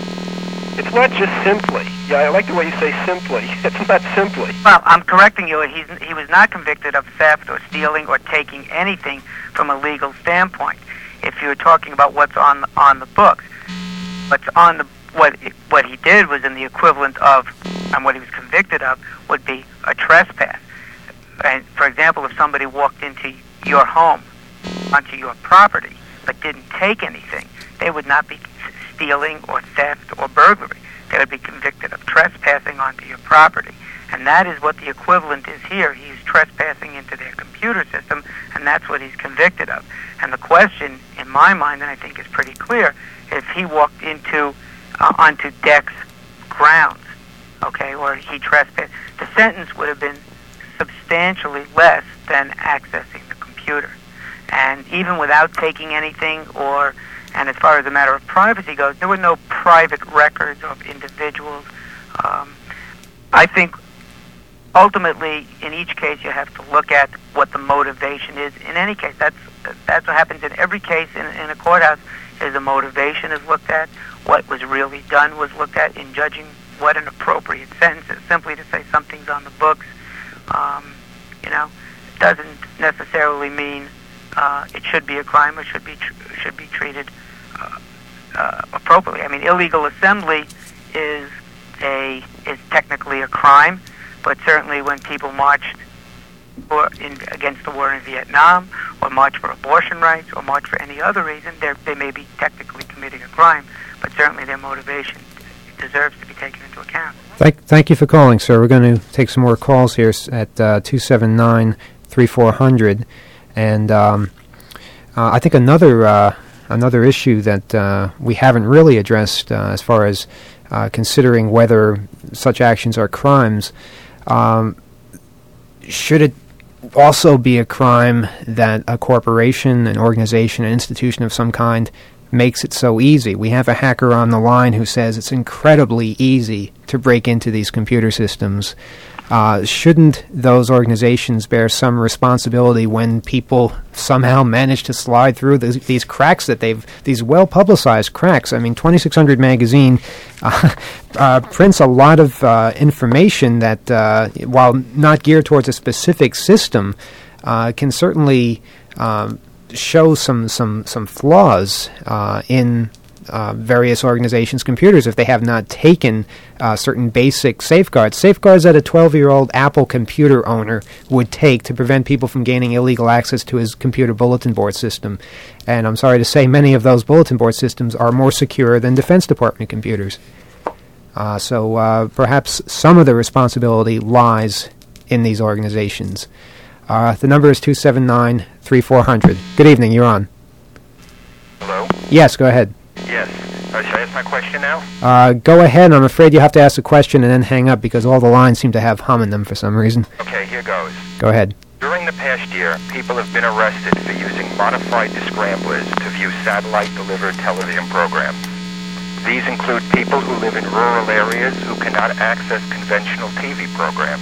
It's not just simply. Yeah, I like the way you say simply. It's not simply. Well, I'm correcting you. He's, he was not convicted of theft or stealing or taking anything from a legal standpoint. If you're talking about what's on on the books, what's on the what what he did was in the equivalent of, and what he was convicted of would be a trespass. And for example, if somebody walked into your home, onto your property, but didn't take anything, they would not be stealing or theft or burglary. They would be convicted of trespassing onto your property. And that is what the equivalent is here. He's trespassing into their computer system, and that's what he's convicted of. And the question, in my mind, and I think is pretty clear, if he walked into uh, onto Deck's grounds, okay, or he trespassed, the sentence would have been substantially less than accessing the computer. And even without taking anything, or, and as far as the matter of privacy goes, there were no private records of individuals. Um, I think ultimately, in each case, you have to look at what the motivation is. In any case, that's that's what happens in every case in, in a courthouse, is the motivation is looked at, what was really done was looked at in judging what an appropriate sentence is. Simply to say something's on the books, um, you know, doesn't necessarily mean uh, it should be a crime or should be tr- should be treated uh, uh, appropriately. I mean, illegal assembly is a is technically a crime, but certainly when people marched for in, against the war in Vietnam, or march for abortion rights, or march for any other reason, they may be technically committing a crime, but certainly their motivation deserves to be taken into account. Thank, thank you for calling, sir. We're going to take some more calls here at uh, two seven nine, three four zero zero, and um, uh, I think another uh, another issue that uh, we haven't really addressed uh, as far as uh, considering whether such actions are crimes, um, should it also be a crime that a corporation, an organization, an institution of some kind makes it so easy? We have a hacker on the line who says it's incredibly easy to break into these computer systems. Uh, shouldn't those organizations bear some responsibility when people somehow manage to slide through these, these cracks that they've, these well-publicized cracks? I mean, twenty-six hundred magazine uh, uh, prints a lot of uh, information that, uh, while not geared towards a specific system, uh, can certainly um, show some, some, some flaws uh, in Uh, various organizations' computers if they have not taken uh, certain basic safeguards. Safeguards that a twelve-year-old Apple computer owner would take to prevent people from gaining illegal access to his computer bulletin board system. And I'm sorry to say, many of those bulletin board systems are more secure than Defense Department computers. Uh, so uh, perhaps some of the responsibility lies in these organizations. Uh, the number is two seven nine, three four zero zero. Good evening, you're on. Hello? Yes, go ahead. Yes. Uh, should I ask my question now? Uh, go ahead. I'm afraid you have to ask a question and then hang up because all the lines seem to have hum in them for some reason. Okay, here goes. Go ahead. During the past year, people have been arrested for using modified descramblers to view satellite-delivered television programs. These include people who live in rural areas who cannot access conventional T V programs.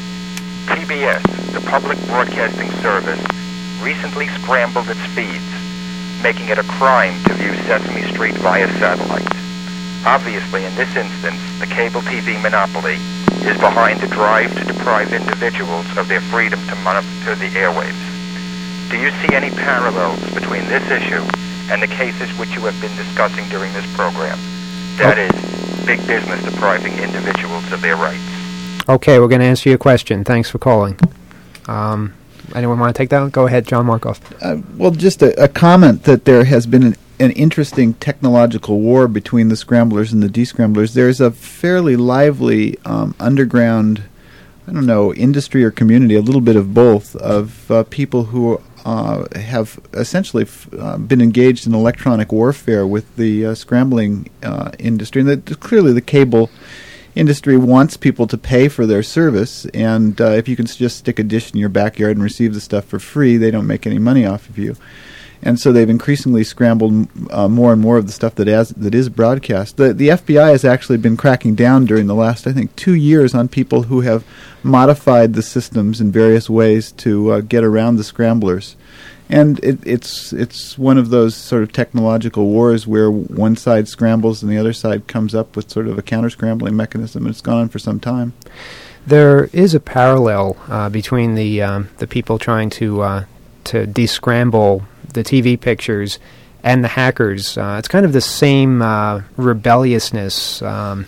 P B S, the public broadcasting service, recently scrambled its feeds, making it a crime to view Sesame Street via satellite. Obviously, in this instance, the cable T V monopoly is behind the drive to deprive individuals of their freedom to monitor the airwaves. Do you see any parallels between this issue and the cases which you have been discussing during this program? That is, big business depriving individuals of their rights. Okay, we're going to answer your question. Thanks for calling. Um, anyone want to take that? Go ahead, John Markoff. Uh, well, just a, a comment that there has been an, an interesting technological war between the scramblers and the descramblers. There's a fairly lively um, underground, I don't know, industry or community, a little bit of both, of uh, people who uh, have essentially f- uh, been engaged in electronic warfare with the uh, scrambling uh, industry. And the, clearly the cable industry wants people to pay for their service, and uh, if you can s- just stick a dish in your backyard and receive the stuff for free, they don't make any money off of you. And so they've increasingly scrambled uh, more and more of the stuff that as, that is broadcast. The the F B I has actually been cracking down during the last, I think, two years on people who have modified the systems in various ways to uh, get around the scramblers. And it, it's it's one of those sort of technological wars where one side scrambles and the other side comes up with sort of a counter-scrambling mechanism, and it's gone on for some time. There is a parallel uh, between the um, the people trying to uh, to descramble the T V pictures and the hackers. Uh, it's kind of the same uh, rebelliousness. Um,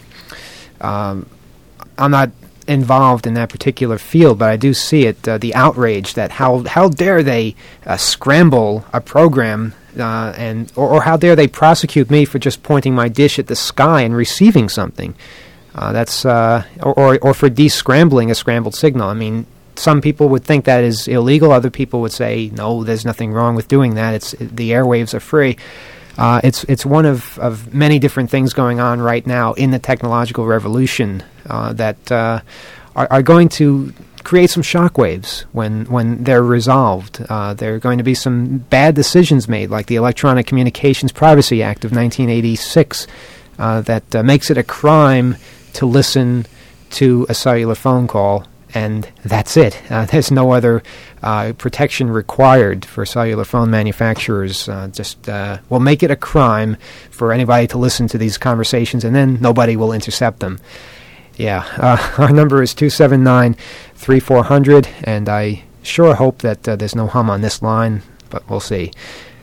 um, I'm not involved in that particular field, but I do see it, uh, the outrage that how how dare they uh, scramble a program uh, and or, or how dare they prosecute me for just pointing my dish at the sky and receiving something. Uh, that's uh, or, or or for descrambling a scrambled signal. I mean, some people would think that is illegal. Other people would say, no, there's nothing wrong with doing that. It's the airwaves are free. Uh, it's it's one of, of many different things going on right now in the technological revolution uh, that uh, are, are going to create some shockwaves when when they're resolved. Uh, there are going to be some bad decisions made, like the Electronic Communications Privacy Act of nineteen eighty-six, uh, that uh, makes it a crime to listen to a cellular phone call, and that's it. Uh, there's no other uh, protection required for cellular phone manufacturers. Uh, just uh, we'll make it a crime for anybody to listen to these conversations, and then nobody will intercept them. Yeah, uh, our number is two seven nine, three four zero zero, and I sure hope that uh, there's no hum on this line, but we'll see.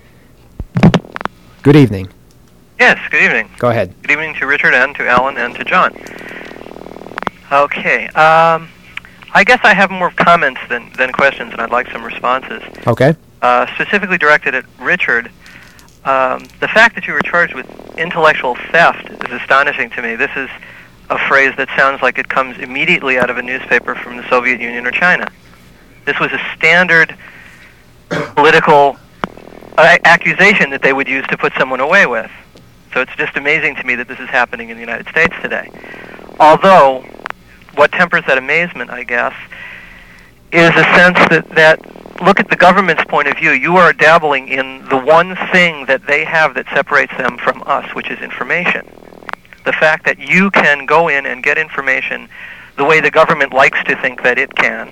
Good evening. Yes, good evening. Go ahead. Good evening to Richard and to Alan and to John. Okay, um, I guess I have more comments than, than questions, and I'd like some responses. Okay. Uh, specifically directed at Richard, um, the fact that you were charged with intellectual theft is astonishing to me. This is a phrase that sounds like it comes immediately out of a newspaper from the Soviet Union or China. This was a standard political uh, accusation that they would use to put someone away with. So it's just amazing to me that this is happening in the United States today. Although, what tempers that amazement, I guess, is a sense that, that, look at the government's point of view, you are dabbling in the one thing that they have that separates them from us, which is information. The fact that you can go in and get information the way the government likes to think that it can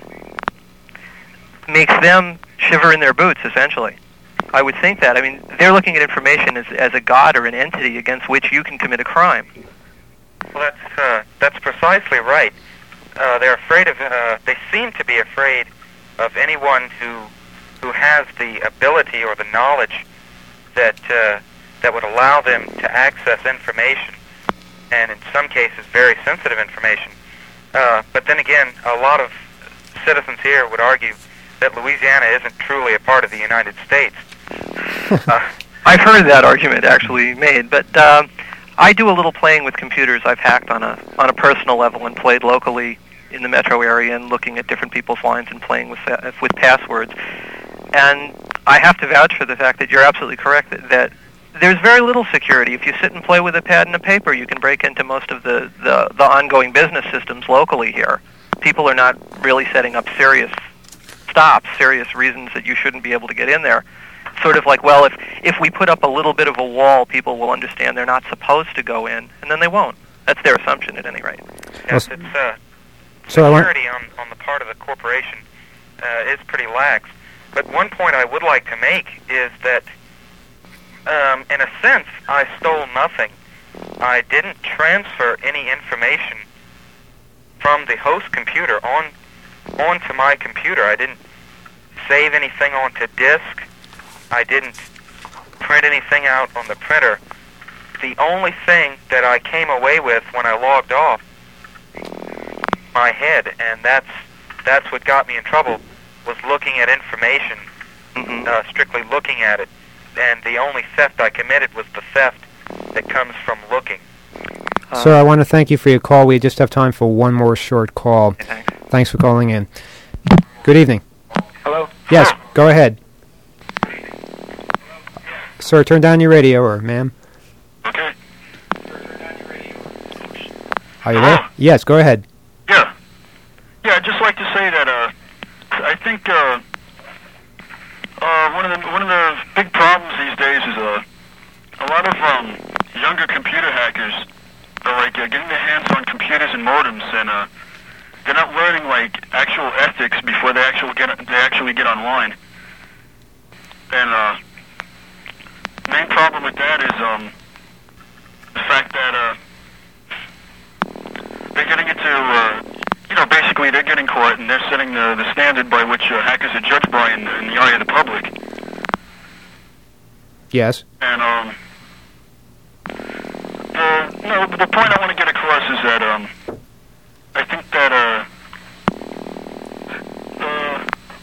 makes them shiver in their boots, essentially. I would think that. I mean, they're looking at information as, as a god or an entity against which you can commit a crime. Well, that's uh, that's precisely right. Uh, they're afraid of. Uh, they seem to be afraid of anyone who who has the ability or the knowledge that uh, that would allow them to access information, and in some cases, very sensitive information. Uh, but then again, a lot of citizens here would argue that Louisiana isn't truly a part of the United States. uh, I've heard that argument actually made, but um, I do a little playing with computers. I've hacked on a on a personal level and played locally in the metro area and looking at different people's lines and playing with uh, with passwords. And I have to vouch for the fact that you're absolutely correct that, that there's very little security. If you sit and play with a pad and a paper, you can break into most of the, the, the ongoing business systems locally here. People are not really setting up serious stops, serious reasons that you shouldn't be able to get in there. Sort of like, well, if if we put up a little bit of a wall, people will understand they're not supposed to go in, and then they won't. That's their assumption, at any rate. Yes, it's uh, so security on, on the part of the corporation uh, is pretty lax. But one point I would like to make is that, um, in a sense, I stole nothing I didn't transfer any information from the host computer on onto my computer. I didn't save anything onto disk. I didn't print anything out on the printer. The only thing that I came away with when I logged off, my head, and that's that's what got me in trouble, was looking at information, Mm-hmm. uh, strictly looking at it. And the only theft I committed was the theft that comes from looking. Uh, Sir, I want to thank you for your call. We just have time for one more short call. okay, thanks. Thanks for calling in. Good evening. Hello? Yes, go ahead. Sir, turn down your radio, or ma'am. Okay. Are you there? Yes, go ahead. Yeah. Yeah, I'd just like to say that uh, I think uh, uh, one of the one of the big problems these days is uh, a lot of um, younger computer hackers are like uh, getting their hands on computers and modems, and uh, they're not learning like actual ethics before they actually get they actually get online. And uh, the main problem with that is um, the fact that uh, they're getting into, uh, you know, basically they're getting caught and they're setting the, the standard by which uh, hackers are judged by in, in the eye of the public. Yes. And, um, the, no, the point I want to get across is that, um, I think that, uh, uh,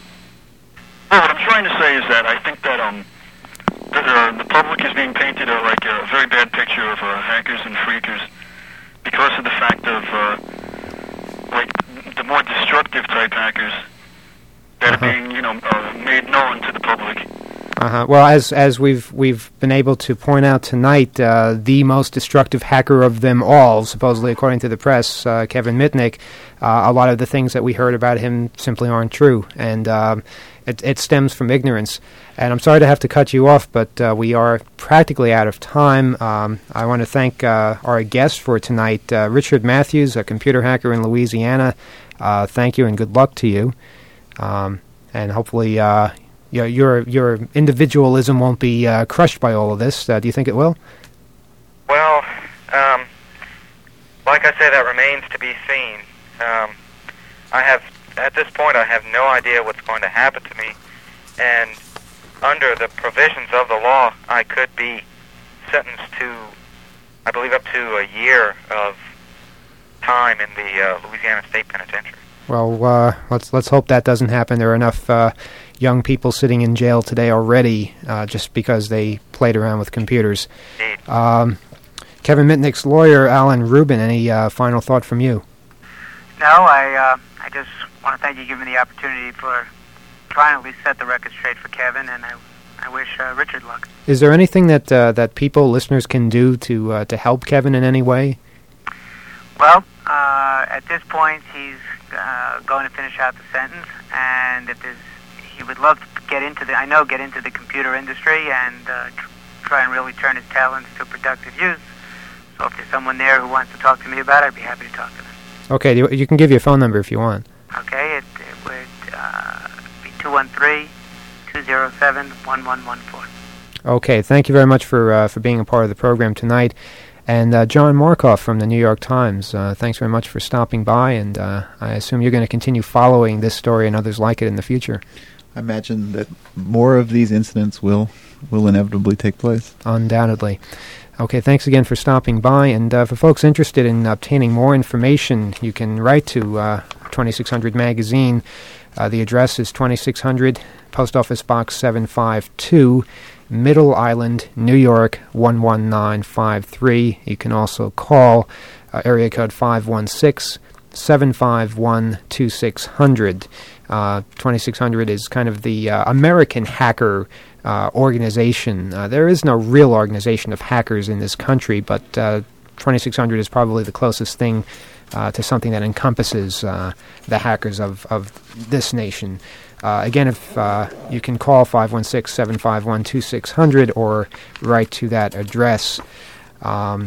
well, what I'm trying to say is that I think that, um, the, uh, the public is being painted uh, like a very bad picture of uh, hackers and freakers because of the fact of, uh, like, the more destructive type hackers that Uh-huh. are being, you know, uh, made known to the public. Uh-huh. Well, as as we've we've been able to point out tonight, uh, the most destructive hacker of them all, supposedly according to the press, uh, Kevin Mitnick, uh, a lot of the things that we heard about him simply aren't true, and um, it, it stems from ignorance. And I'm sorry to have to cut you off, but uh, we are practically out of time. Um, I want to thank uh, our guest for tonight, uh, Richard Matthews, a computer hacker in Louisiana. Uh, thank you and good luck to you. Um, and hopefully uh, your, your your individualism won't be uh, crushed by all of this. Uh, do you think it will? Well, um, like I say, that remains to be seen. Um, I have, at this point, I have no idea what's going to happen to me, and under the provisions of the law, I could be sentenced to, I believe, up to a year of time in the uh, Louisiana State Penitentiary. Well, uh, let's let's hope that doesn't happen. There are enough uh, young people sitting in jail today already uh, just because they played around with computers. Indeed. Um, Kevin Mitnick's lawyer, Alan Rubin, any uh, final thought from you? No, I uh, I just want to thank you for giving me the opportunity for trying to at least set the record straight for Kevin, and I I wish uh, Richard luck. Is there anything that uh, that people, listeners, can do to uh, to help Kevin in any way? Well, uh, at this point, he's uh, going to finish out the sentence, and if there's, he would love to get into the, I know, get into the computer industry and uh, tr- try and really turn his talents to productive use. So if there's someone there who wants to talk to me about it, I'd be happy to talk to them. Okay, you, you can give your phone number if you want. Okay, it, it would uh, be two one three, two zero seven, one one one four. Okay, thank you very much for uh, for being a part of the program tonight. And uh, John Markoff from the New York Times, uh, thanks very much for stopping by, and uh, I assume you're going to continue following this story and others like it in the future. I imagine that more of these incidents will will inevitably take place. Undoubtedly. Okay, thanks again for stopping by, and uh, for folks interested in obtaining more information, you can write to uh, twenty-six hundred Magazine. Uh, the address is twenty-six hundred, Post Office Box seven five two, Middle Island, New York, one one nine five three. You can also call uh, area code five one six, seven five one, two six zero zero. Uh, twenty-six hundred is kind of the uh, American hacker uh, organization. Uh, there is no real organization of hackers in this country, but uh, twenty-six hundred is probably the closest thing uh, to something that encompasses uh, the hackers of, of this nation. Uh, again, if uh, you can call five one six, seven five one, two six zero zero or write to that address. Um,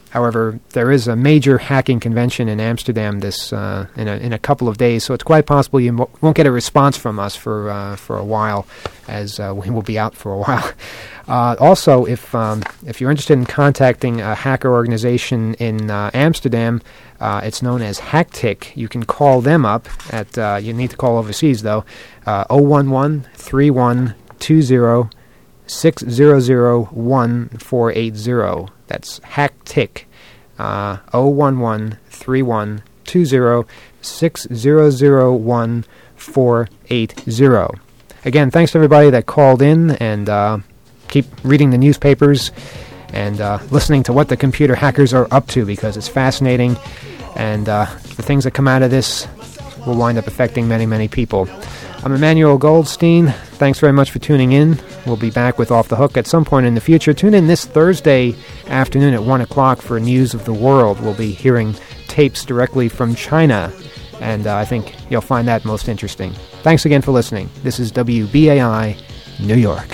However, there is a major hacking convention in Amsterdam this uh, in a in a couple of days, so it's quite possible you mo- won't get a response from us for uh, for a while, as uh, we will be out for a while. Uh, also, if um, if you're interested in contacting a hacker organization in uh, Amsterdam, uh, it's known as Hacktick. You can call them up at. Uh, you need to call overseas though. Uh, zero one one three one two zero six zero zero one four eight zero. That's Hacktick. Uh, zero one one three one two zero six zero zero one four eight zero. Again, thanks to everybody that called in, and uh, keep reading the newspapers and uh, listening to what the computer hackers are up to, because it's fascinating, and uh, the things that come out of this will wind up affecting many, many people. I'm Emmanuel Goldstein. Thanks very much for tuning in. We'll be back with Off the Hook at some point in the future. Tune in this Thursday afternoon at one o'clock for News of the World. We'll be hearing tapes directly from China, and uh, I think you'll find that most interesting. Thanks again for listening. This is W B A I, New York.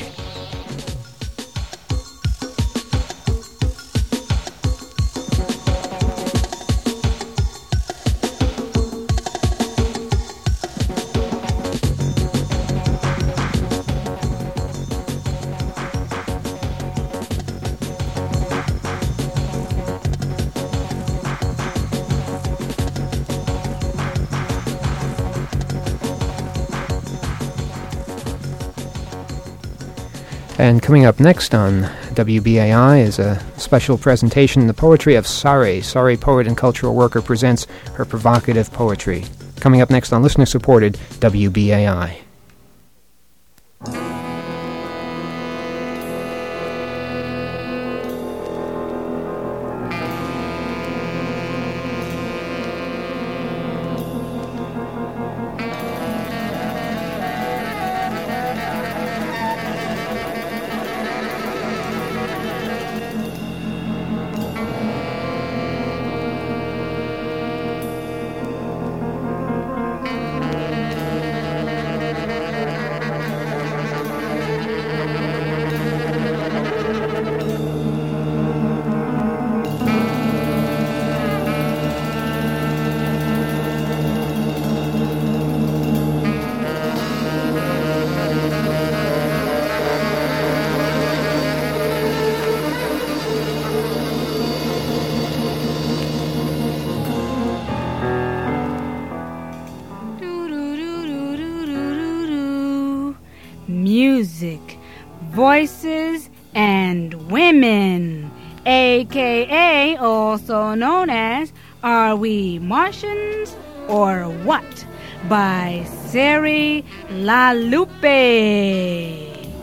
And coming up next on W B A I is a special presentation, The Poetry of Sari. Sari, poet and cultural worker, presents her provocative poetry. Coming up next on listener-supported W B A I. Music, voices, and women, aka also known as Are We Martians or What? By Sari LaLupe.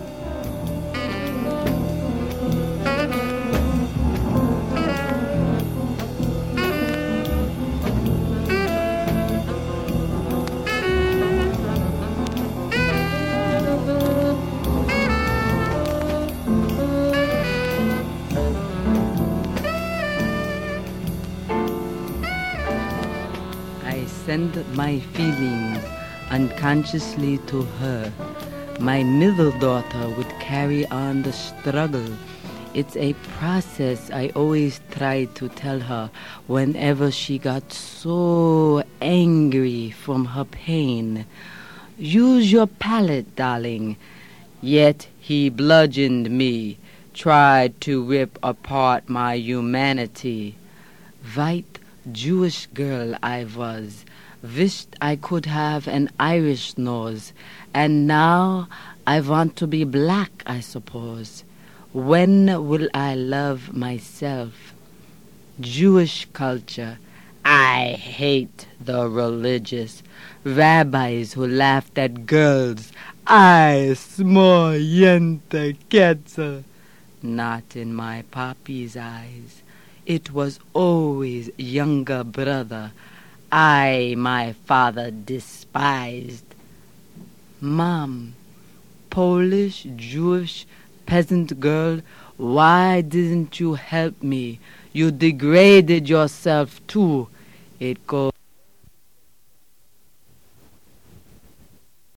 Send my feelings unconsciously to her. My middle daughter would carry on the struggle. It's a process I always tried to tell her whenever she got so angry from her pain. Use your palate, darling. Yet he bludgeoned me, tried to rip apart my humanity. White Jewish girl I was, wished I could have an Irish nose, and now I want to be black, I suppose. When will I love myself? Jewish culture. I hate the religious. Rabbis who laughed at girls. I small yente ketzer. Not in my papi's eyes. It was always younger brother. I, my father, despised. Mom, Polish, Jewish, peasant girl, why didn't you help me? You degraded yourself too. It goes